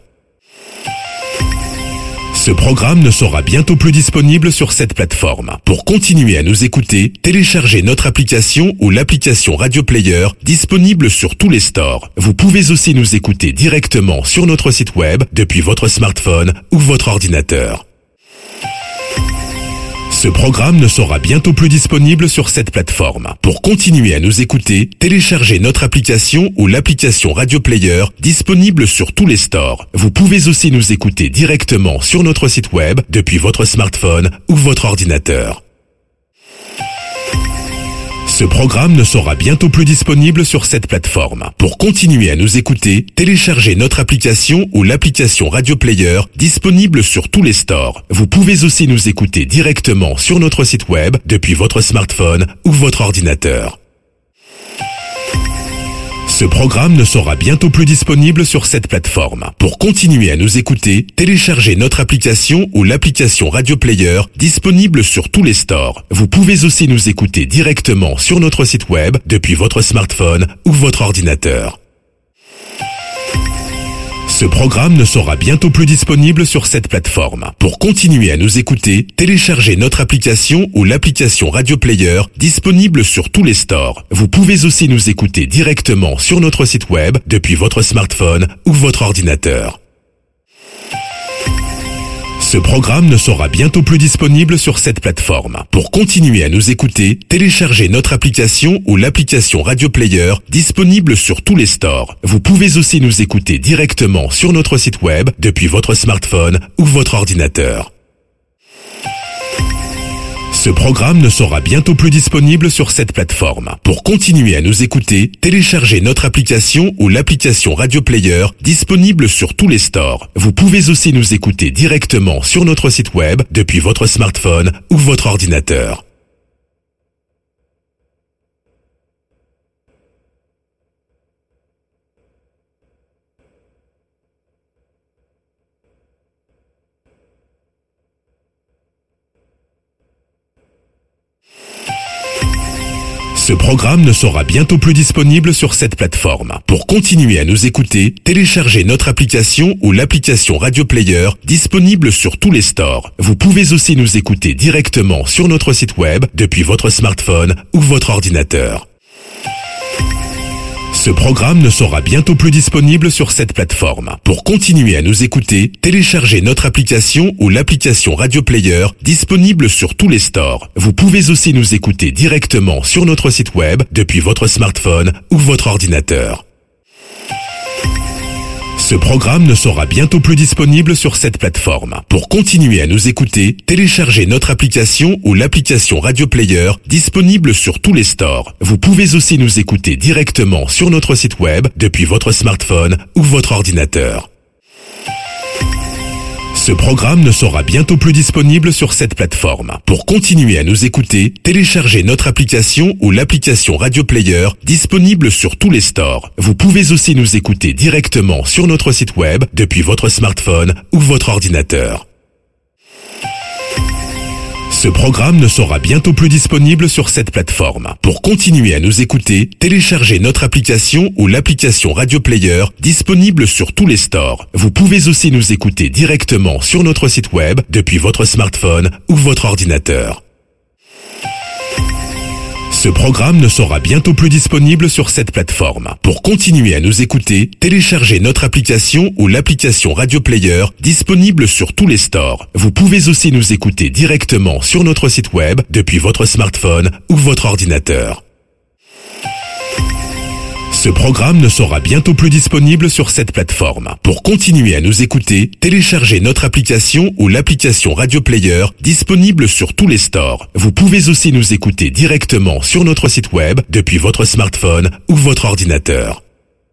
Ce programme ne sera bientôt plus disponible sur cette plateforme. Pour continuer à nous écouter, téléchargez notre application ou l'application Radio Player disponible sur tous les stores. Vous pouvez aussi nous écouter directement sur notre site web depuis votre smartphone ou votre ordinateur. Ce programme ne sera bientôt plus disponible sur cette plateforme. Pour continuer à nous écouter, téléchargez notre application ou l'application Radio Player disponible sur tous les stores. Vous pouvez aussi nous écouter directement sur notre site web depuis votre smartphone ou votre ordinateur. Ce programme ne sera bientôt plus disponible sur cette plateforme. Pour continuer à nous écouter, téléchargez notre application ou l'application Radio Player disponible sur tous les stores. Vous pouvez aussi nous écouter directement sur notre site web depuis votre smartphone ou votre ordinateur. Ce programme ne sera bientôt plus disponible sur cette plateforme. Pour continuer à nous écouter, téléchargez notre application ou l'application Radio Player disponible sur tous les stores. Vous pouvez aussi nous écouter directement sur notre site web depuis votre smartphone ou votre ordinateur. Ce programme ne sera bientôt plus disponible sur cette plateforme. Pour continuer à nous écouter, téléchargez notre application ou l'application Radio Player disponible sur tous les stores. Vous pouvez aussi nous écouter directement sur notre site web depuis votre smartphone ou votre ordinateur. Ce programme ne sera bientôt plus disponible sur cette plateforme. Pour continuer à nous écouter, téléchargez notre application ou l'application Radio Player disponible sur tous les stores. Vous pouvez aussi nous écouter directement sur notre site web depuis votre smartphone ou votre ordinateur. Ce programme ne sera bientôt plus disponible sur cette plateforme. Pour continuer à nous écouter, téléchargez notre application ou l'application Radio Player disponible sur tous les stores. Vous pouvez aussi nous écouter directement sur notre site web depuis votre smartphone ou votre ordinateur. Ce programme ne sera bientôt plus disponible sur cette plateforme. Pour continuer à nous écouter, téléchargez notre application ou l'application Radio Player disponible sur tous les stores. Vous pouvez aussi nous écouter directement sur notre site web depuis votre smartphone ou votre ordinateur. Ce programme ne sera bientôt plus disponible sur cette plateforme. Pour continuer à nous écouter, téléchargez notre application ou l'application Radio Player disponible sur tous les stores. Vous pouvez aussi nous écouter directement sur notre site web depuis votre smartphone ou votre ordinateur. Ce programme ne sera bientôt plus disponible sur cette plateforme. Pour continuer à nous écouter, téléchargez notre application ou l'application Radio Player disponible sur tous les stores. Vous pouvez aussi nous écouter directement sur notre site web depuis votre smartphone ou votre ordinateur. Ce programme ne sera bientôt plus disponible sur cette plateforme. Pour continuer à nous écouter, téléchargez notre application ou l'application Radio Player disponible sur tous les stores. Vous pouvez aussi nous écouter directement sur notre site web depuis votre smartphone ou votre ordinateur. Ce programme ne sera bientôt plus disponible sur cette plateforme. Pour continuer à nous écouter, téléchargez notre application ou l'application Radio Player disponible sur tous les stores. Vous pouvez aussi nous écouter directement sur notre site web depuis votre smartphone ou votre ordinateur. Ce programme ne sera bientôt plus disponible sur cette plateforme. Pour continuer à nous écouter, téléchargez notre application ou l'application Radio Player disponible sur tous les stores. Vous pouvez aussi nous écouter directement sur notre site web depuis votre smartphone ou votre ordinateur. Ce programme ne sera bientôt plus disponible sur cette plateforme. Pour continuer à nous écouter, téléchargez notre application ou l'application Radio Player disponible sur tous les stores. Vous pouvez aussi nous écouter directement sur notre site web depuis votre smartphone ou votre ordinateur.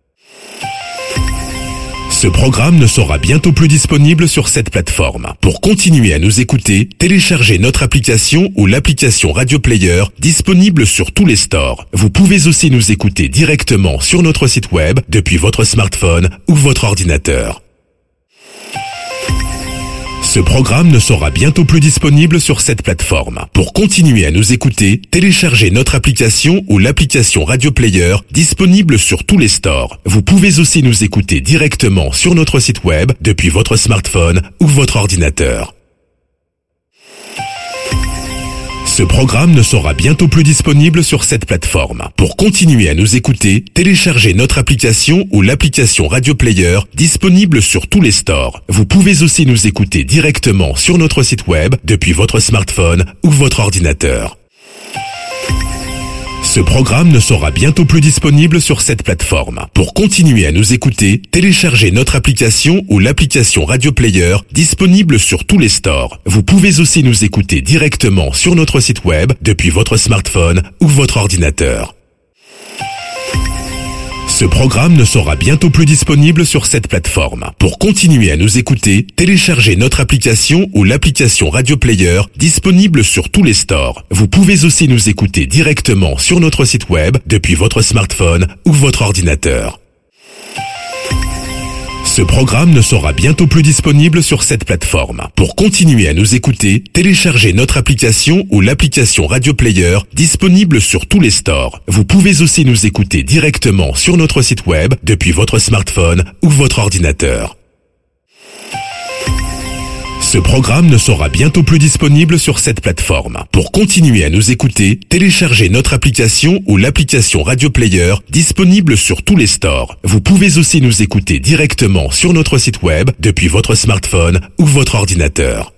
Ce programme ne sera bientôt plus disponible sur cette plateforme. Pour continuer à nous écouter, téléchargez notre application ou l'application Radio Player disponible sur tous les stores. Vous pouvez aussi nous écouter directement sur notre site web depuis votre smartphone ou votre ordinateur. Ce programme ne sera bientôt plus disponible sur cette plateforme. Pour continuer à nous écouter, téléchargez notre application ou l'application Radio Player disponible sur tous les stores. Vous pouvez aussi nous écouter directement sur notre site web depuis votre smartphone ou votre ordinateur. Ce programme ne sera bientôt plus disponible sur cette plateforme. Pour continuer à nous écouter, téléchargez notre application ou l'application Radio Player disponible sur tous les stores. Vous pouvez aussi nous écouter directement sur notre site web depuis votre smartphone ou votre ordinateur. Ce programme ne sera bientôt plus disponible sur cette plateforme. Pour continuer à nous écouter, téléchargez notre application ou l'application Radio Player disponible sur tous les stores. Vous pouvez aussi nous écouter directement sur notre site web depuis votre smartphone ou votre ordinateur. Ce programme ne sera bientôt plus disponible sur cette plateforme. Pour continuer à nous écouter, téléchargez notre application ou l'application Radio Player disponible sur tous les stores. Vous pouvez aussi nous écouter directement sur notre site web depuis votre smartphone ou votre ordinateur. Ce programme ne sera bientôt plus disponible sur cette plateforme. Pour continuer à nous écouter, téléchargez notre application ou l'application Radio Player disponible sur tous les stores. Vous pouvez aussi nous écouter directement sur notre site web depuis votre smartphone ou votre ordinateur. Ce programme ne sera bientôt plus disponible sur cette plateforme. Pour continuer à nous écouter, téléchargez notre application ou l'application Radio Player disponible sur tous les stores. Vous pouvez aussi nous écouter directement sur notre site web depuis votre smartphone ou votre ordinateur.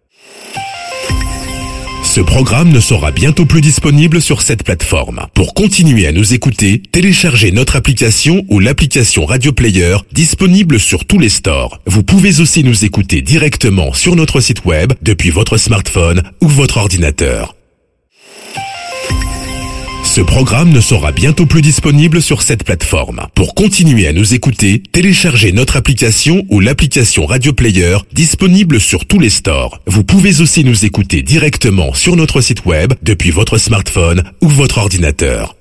Ce programme ne sera bientôt plus disponible sur cette plateforme. Pour continuer à nous écouter, téléchargez notre application ou l'application Radio Player disponible sur tous les stores. Vous pouvez aussi nous écouter directement sur notre site web depuis votre smartphone ou votre ordinateur. Ce programme ne sera bientôt plus disponible sur cette plateforme. Pour continuer à nous écouter, téléchargez notre application ou l'application Radio Player disponible sur tous les stores. Vous pouvez aussi nous écouter directement sur notre site web depuis votre smartphone ou votre ordinateur.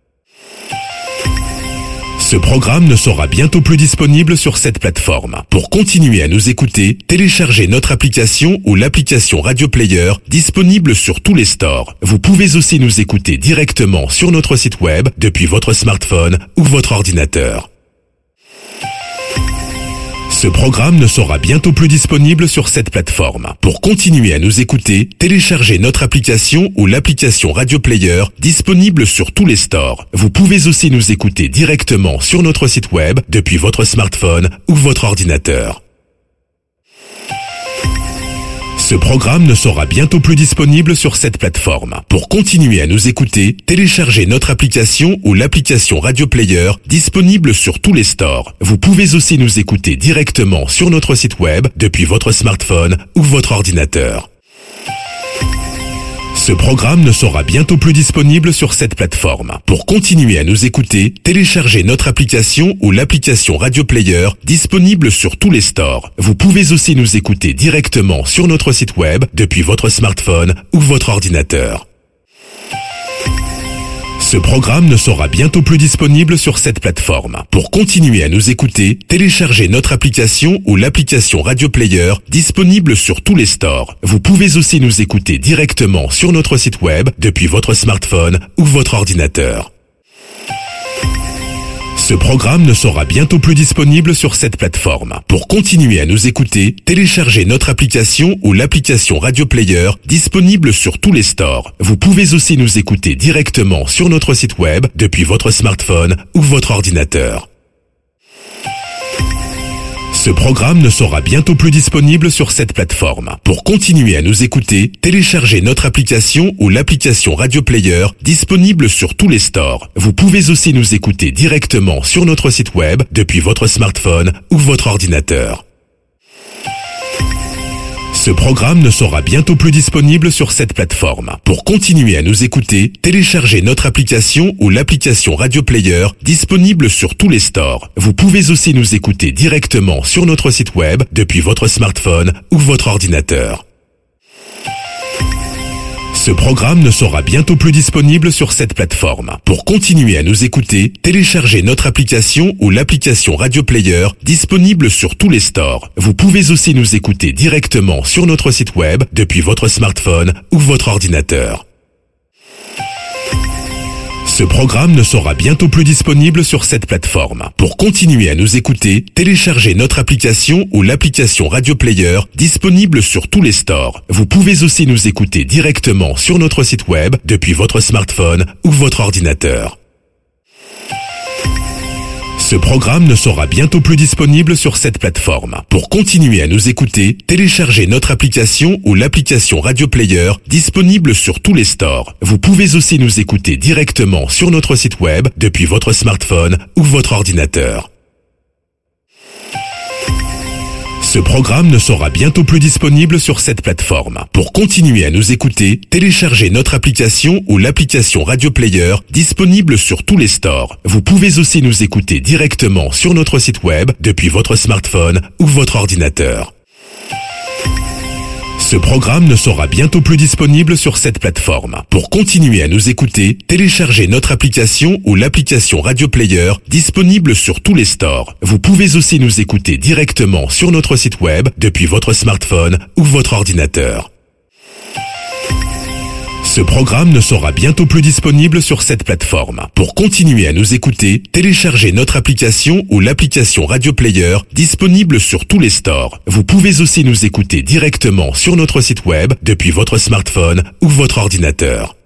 Ce programme ne sera bientôt plus disponible sur cette plateforme. Pour continuer à nous écouter, téléchargez notre application ou l'application Radio Player disponible sur tous les stores. Vous pouvez aussi nous écouter directement sur notre site web depuis votre smartphone ou votre ordinateur. Ce programme ne sera bientôt plus disponible sur cette plateforme. Pour continuer à nous écouter, téléchargez notre application ou l'application Radio Player disponible sur tous les stores. Vous pouvez aussi nous écouter directement sur notre site web depuis votre smartphone ou votre ordinateur. Ce programme ne sera bientôt plus disponible sur cette plateforme. Pour continuer à nous écouter, téléchargez notre application ou l'application Radio Player disponible sur tous les stores. Vous pouvez aussi nous écouter directement sur notre site web depuis votre smartphone ou votre ordinateur. Ce programme ne sera bientôt plus disponible sur cette plateforme. Pour continuer à nous écouter, téléchargez notre application ou l'application Radio Player disponible sur tous les stores. Vous pouvez aussi nous écouter directement sur notre site web depuis votre smartphone ou votre ordinateur. Ce programme ne sera bientôt plus disponible sur cette plateforme. Pour continuer à nous écouter, téléchargez notre application ou l'application Radio Player disponible sur tous les stores. Vous pouvez aussi nous écouter directement sur notre site web depuis votre smartphone ou votre ordinateur. Ce programme ne sera bientôt plus disponible sur cette plateforme. Pour continuer à nous écouter, téléchargez notre application ou l'application Radio Player disponible sur tous les stores. Vous pouvez aussi nous écouter directement sur notre site web depuis votre smartphone ou votre ordinateur. Ce programme ne sera bientôt plus disponible sur cette plateforme. Pour continuer à nous écouter, téléchargez notre application ou l'application Radio Player disponible sur tous les stores. Vous pouvez aussi nous écouter directement sur notre site web depuis votre smartphone ou votre ordinateur. Ce programme ne sera bientôt plus disponible sur cette plateforme. Pour continuer à nous écouter, téléchargez notre application ou l'application Radio Player disponible sur tous les stores. Vous pouvez aussi nous écouter directement sur notre site web depuis votre smartphone ou votre ordinateur. Ce programme ne sera bientôt plus disponible sur cette plateforme. Pour continuer à nous écouter, téléchargez notre application ou l'application Radio Player disponible sur tous les stores. Vous pouvez aussi nous écouter directement sur notre site web depuis votre smartphone ou votre ordinateur. Ce programme ne sera bientôt plus disponible sur cette plateforme. Pour continuer à nous écouter, téléchargez notre application ou l'application Radio Player disponible sur tous les stores. Vous pouvez aussi nous écouter directement sur notre site web depuis votre smartphone ou votre ordinateur. Ce programme ne sera bientôt plus disponible sur cette plateforme. Pour continuer à nous écouter, téléchargez notre application ou l'application Radio Player disponible sur tous les stores. Vous pouvez aussi nous écouter directement sur notre site web depuis votre smartphone ou votre ordinateur. Ce programme ne sera bientôt plus disponible sur cette plateforme. Pour continuer à nous écouter, téléchargez notre application ou l'application Radio Player disponible sur tous les stores. Vous pouvez aussi nous écouter directement sur notre site web depuis votre smartphone ou votre ordinateur. Ce programme ne sera bientôt plus disponible sur cette plateforme. Pour continuer à nous écouter, téléchargez notre application ou l'application Radio Player disponible sur tous les stores. Vous pouvez aussi nous écouter directement sur notre site web depuis votre smartphone ou votre ordinateur. Ce programme ne sera bientôt plus disponible sur cette plateforme. Pour continuer à nous écouter, téléchargez notre application ou l'application Radio Player disponible sur tous les stores. Vous pouvez aussi nous écouter directement sur notre site web depuis votre smartphone ou votre ordinateur.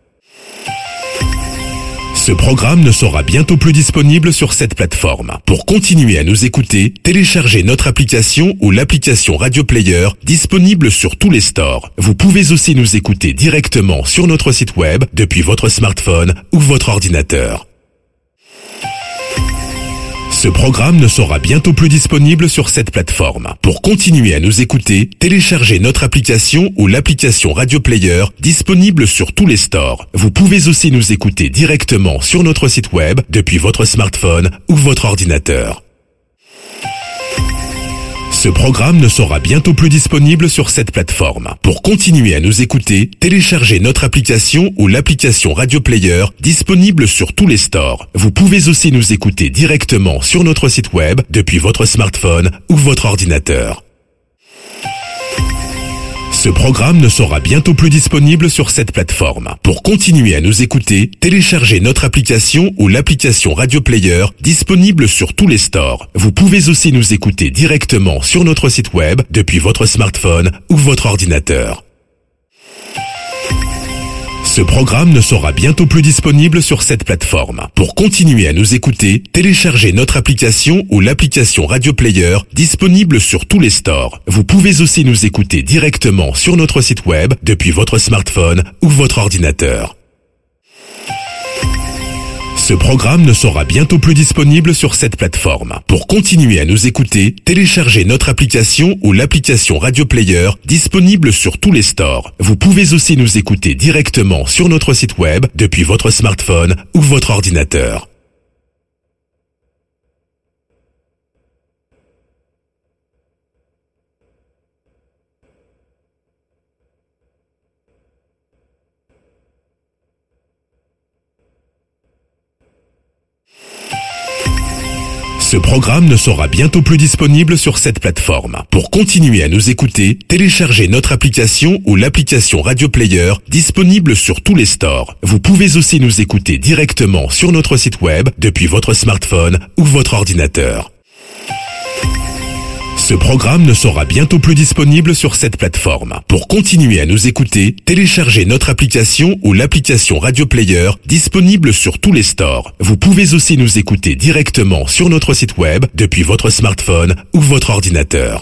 Ce programme ne sera bientôt plus disponible sur cette plateforme. Pour continuer à nous écouter, téléchargez notre application ou l'application Radio Player disponible sur tous les stores. Vous pouvez aussi nous écouter directement sur notre site web depuis votre smartphone ou votre ordinateur. Ce Ce programme ne sera bientôt plus disponible sur cette plateforme. Pour continuer à nous écouter, téléchargez notre application ou l'application Radio Player disponible sur tous les stores. Vous pouvez aussi nous écouter directement sur notre site web depuis votre smartphone ou votre ordinateur. Ce programme ne sera bientôt plus disponible sur cette plateforme. Pour continuer à nous écouter, téléchargez notre application ou l'application Radio Player disponible sur tous les stores. Vous pouvez aussi nous écouter directement sur notre site web depuis votre smartphone ou votre ordinateur. Ce programme ne sera bientôt plus disponible sur cette plateforme. Pour continuer à nous écouter, téléchargez notre application ou l'application Radio Player disponible sur tous les stores. Vous pouvez aussi nous écouter directement sur notre site web depuis votre smartphone ou votre ordinateur. Ce programme ne sera bientôt plus disponible sur cette plateforme. Pour continuer à nous écouter, téléchargez notre application ou l'application Radio Player disponible sur tous les stores. Vous pouvez aussi nous écouter directement sur notre site web depuis votre smartphone ou votre ordinateur. Ce programme ne sera bientôt plus disponible sur cette plateforme. Pour continuer à nous écouter, téléchargez notre application ou l'application Radio Player disponible sur tous les stores. Vous pouvez aussi nous écouter directement sur notre site web depuis votre smartphone ou votre ordinateur. Ce programme ne sera bientôt plus disponible sur cette plateforme. Pour continuer à nous écouter, téléchargez notre application ou l'application Radio Player disponible sur tous les stores. Vous pouvez aussi nous écouter directement sur notre site web depuis votre smartphone ou votre ordinateur. Ce programme ne sera bientôt plus disponible sur cette plateforme. Pour continuer à nous écouter, téléchargez notre application ou l'application Radio Player disponible sur tous les stores. Vous pouvez aussi nous écouter directement sur notre site web depuis votre smartphone ou votre ordinateur.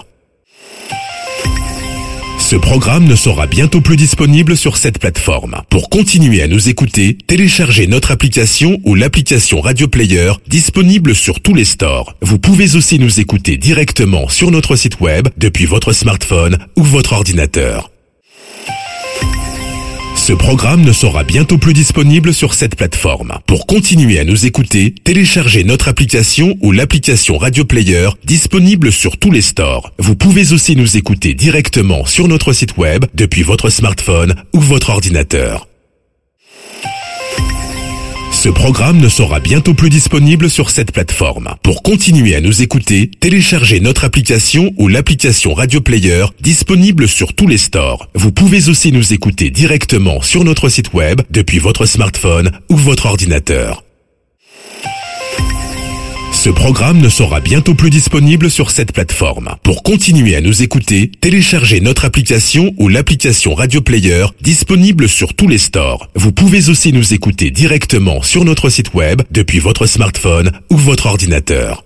Ce programme ne sera bientôt plus disponible sur cette plateforme. Pour continuer à nous écouter, téléchargez notre application ou l'application Radio Player disponible sur tous les stores. Vous pouvez aussi nous écouter directement sur notre site web depuis votre smartphone ou votre ordinateur. Ce programme ne sera bientôt plus disponible sur cette plateforme. Pour continuer à nous écouter, téléchargez notre application ou l'application Radio Player disponible sur tous les stores. Vous pouvez aussi nous écouter directement sur notre site web depuis votre smartphone ou votre ordinateur. Ce programme ne sera bientôt plus disponible sur cette plateforme. Pour continuer à nous écouter, téléchargez notre application ou l'application Radio Player disponible sur tous les stores. Vous pouvez aussi nous écouter directement sur notre site web depuis votre smartphone ou votre ordinateur. Ce programme ne sera bientôt plus disponible sur cette plateforme. Pour continuer à nous écouter, téléchargez notre application ou l'application Radio Player disponible sur tous les stores. Vous pouvez aussi nous écouter directement sur notre site web depuis votre smartphone ou votre ordinateur.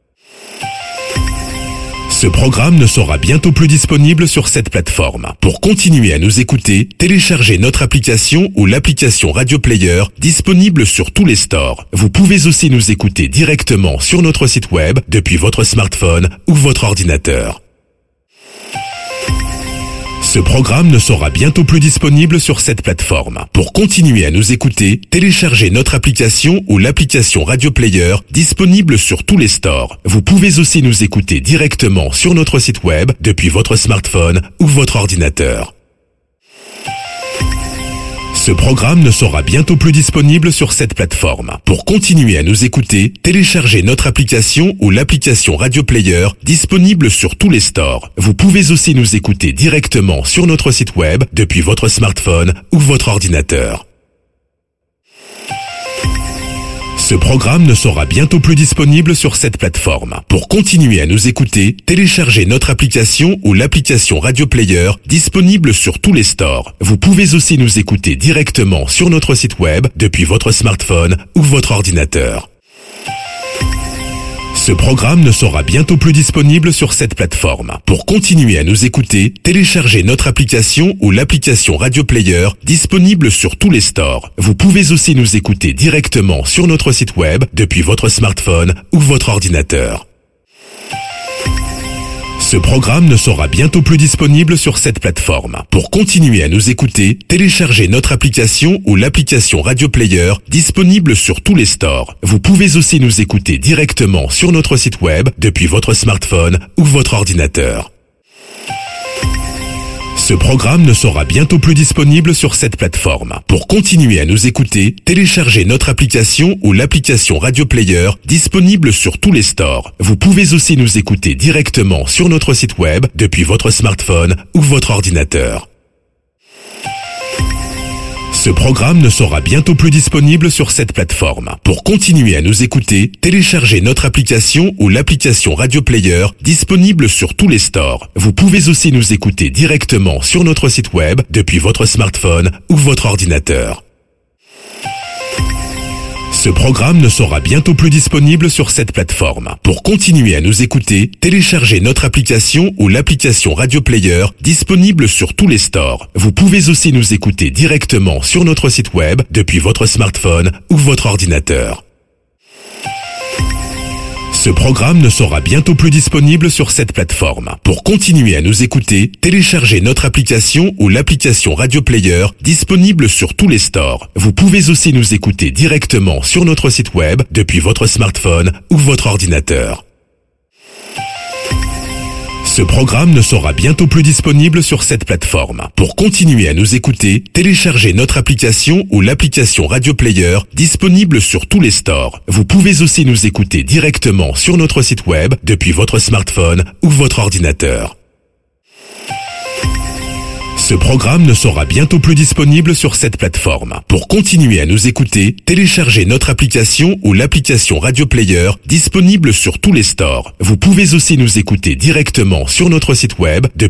Ce programme ne sera bientôt plus disponible sur cette plateforme. Pour continuer à nous écouter, téléchargez notre application ou l'application Radio Player disponible sur tous les stores. Vous pouvez aussi nous écouter directement sur notre site web depuis votre smartphone ou votre ordinateur. Ce programme ne sera bientôt plus disponible sur cette plateforme. Pour continuer à nous écouter, téléchargez notre application ou l'application Radio Player disponible sur tous les stores. Vous pouvez aussi nous écouter directement sur notre site web depuis votre smartphone ou votre ordinateur. Ce programme ne sera bientôt plus disponible sur cette plateforme. Pour continuer à nous écouter, téléchargez notre application ou l'application Radio Player disponible sur tous les stores. Vous pouvez aussi nous écouter directement sur notre site web depuis votre smartphone ou votre ordinateur. Ce programme ne sera bientôt plus disponible sur cette plateforme. Pour continuer à nous écouter, téléchargez notre application ou l'application Radio Player disponible sur tous les stores. Vous pouvez aussi nous écouter directement sur notre site web depuis votre smartphone ou votre ordinateur. Ce programme ne sera bientôt plus disponible sur cette plateforme. Pour continuer à nous écouter, téléchargez notre application ou l'application Radio Player disponible sur tous les stores. Vous pouvez aussi nous écouter directement sur notre site web depuis votre smartphone ou votre ordinateur. Ce programme ne sera bientôt plus disponible sur cette plateforme. Pour continuer à nous écouter, téléchargez notre application ou l'application Radio Player disponible sur tous les stores. Vous pouvez aussi nous écouter directement sur notre site web depuis votre smartphone ou votre ordinateur. Ce programme ne sera bientôt plus disponible sur cette plateforme. Pour continuer à nous écouter, téléchargez notre application ou l'application Radio Player disponible sur tous les stores. Vous pouvez aussi nous écouter directement sur notre site web depuis votre smartphone ou votre ordinateur. Ce programme ne sera bientôt plus disponible sur cette plateforme. Pour continuer à nous écouter, téléchargez notre application ou l'application Radio Player disponible sur tous les stores. Vous pouvez aussi nous écouter directement sur notre site web depuis votre smartphone ou votre ordinateur. Ce programme ne sera bientôt plus disponible sur cette plateforme. Pour continuer à nous écouter, téléchargez notre application ou l'application Radio Player disponible sur tous les stores. Vous pouvez aussi nous écouter directement sur notre site web depuis votre smartphone ou votre ordinateur. Ce programme ne sera bientôt plus disponible sur cette plateforme. Pour continuer à nous écouter, téléchargez notre application ou l'application Radio Player disponible sur tous les stores. Vous pouvez aussi nous écouter directement sur notre site web depuis votre smartphone ou votre ordinateur. Ce programme ne sera bientôt plus disponible sur cette plateforme. Pour continuer à nous écouter, téléchargez notre application ou l'application Radio Player disponible sur tous les stores. Vous pouvez aussi nous écouter directement sur notre site web depuis votre smartphone ou votre ordinateur. Ce programme ne sera bientôt plus disponible sur cette plateforme. Pour continuer à nous écouter, téléchargez notre application ou l'application Radio Player disponible sur tous les stores. Vous pouvez aussi nous écouter directement sur notre site web depuis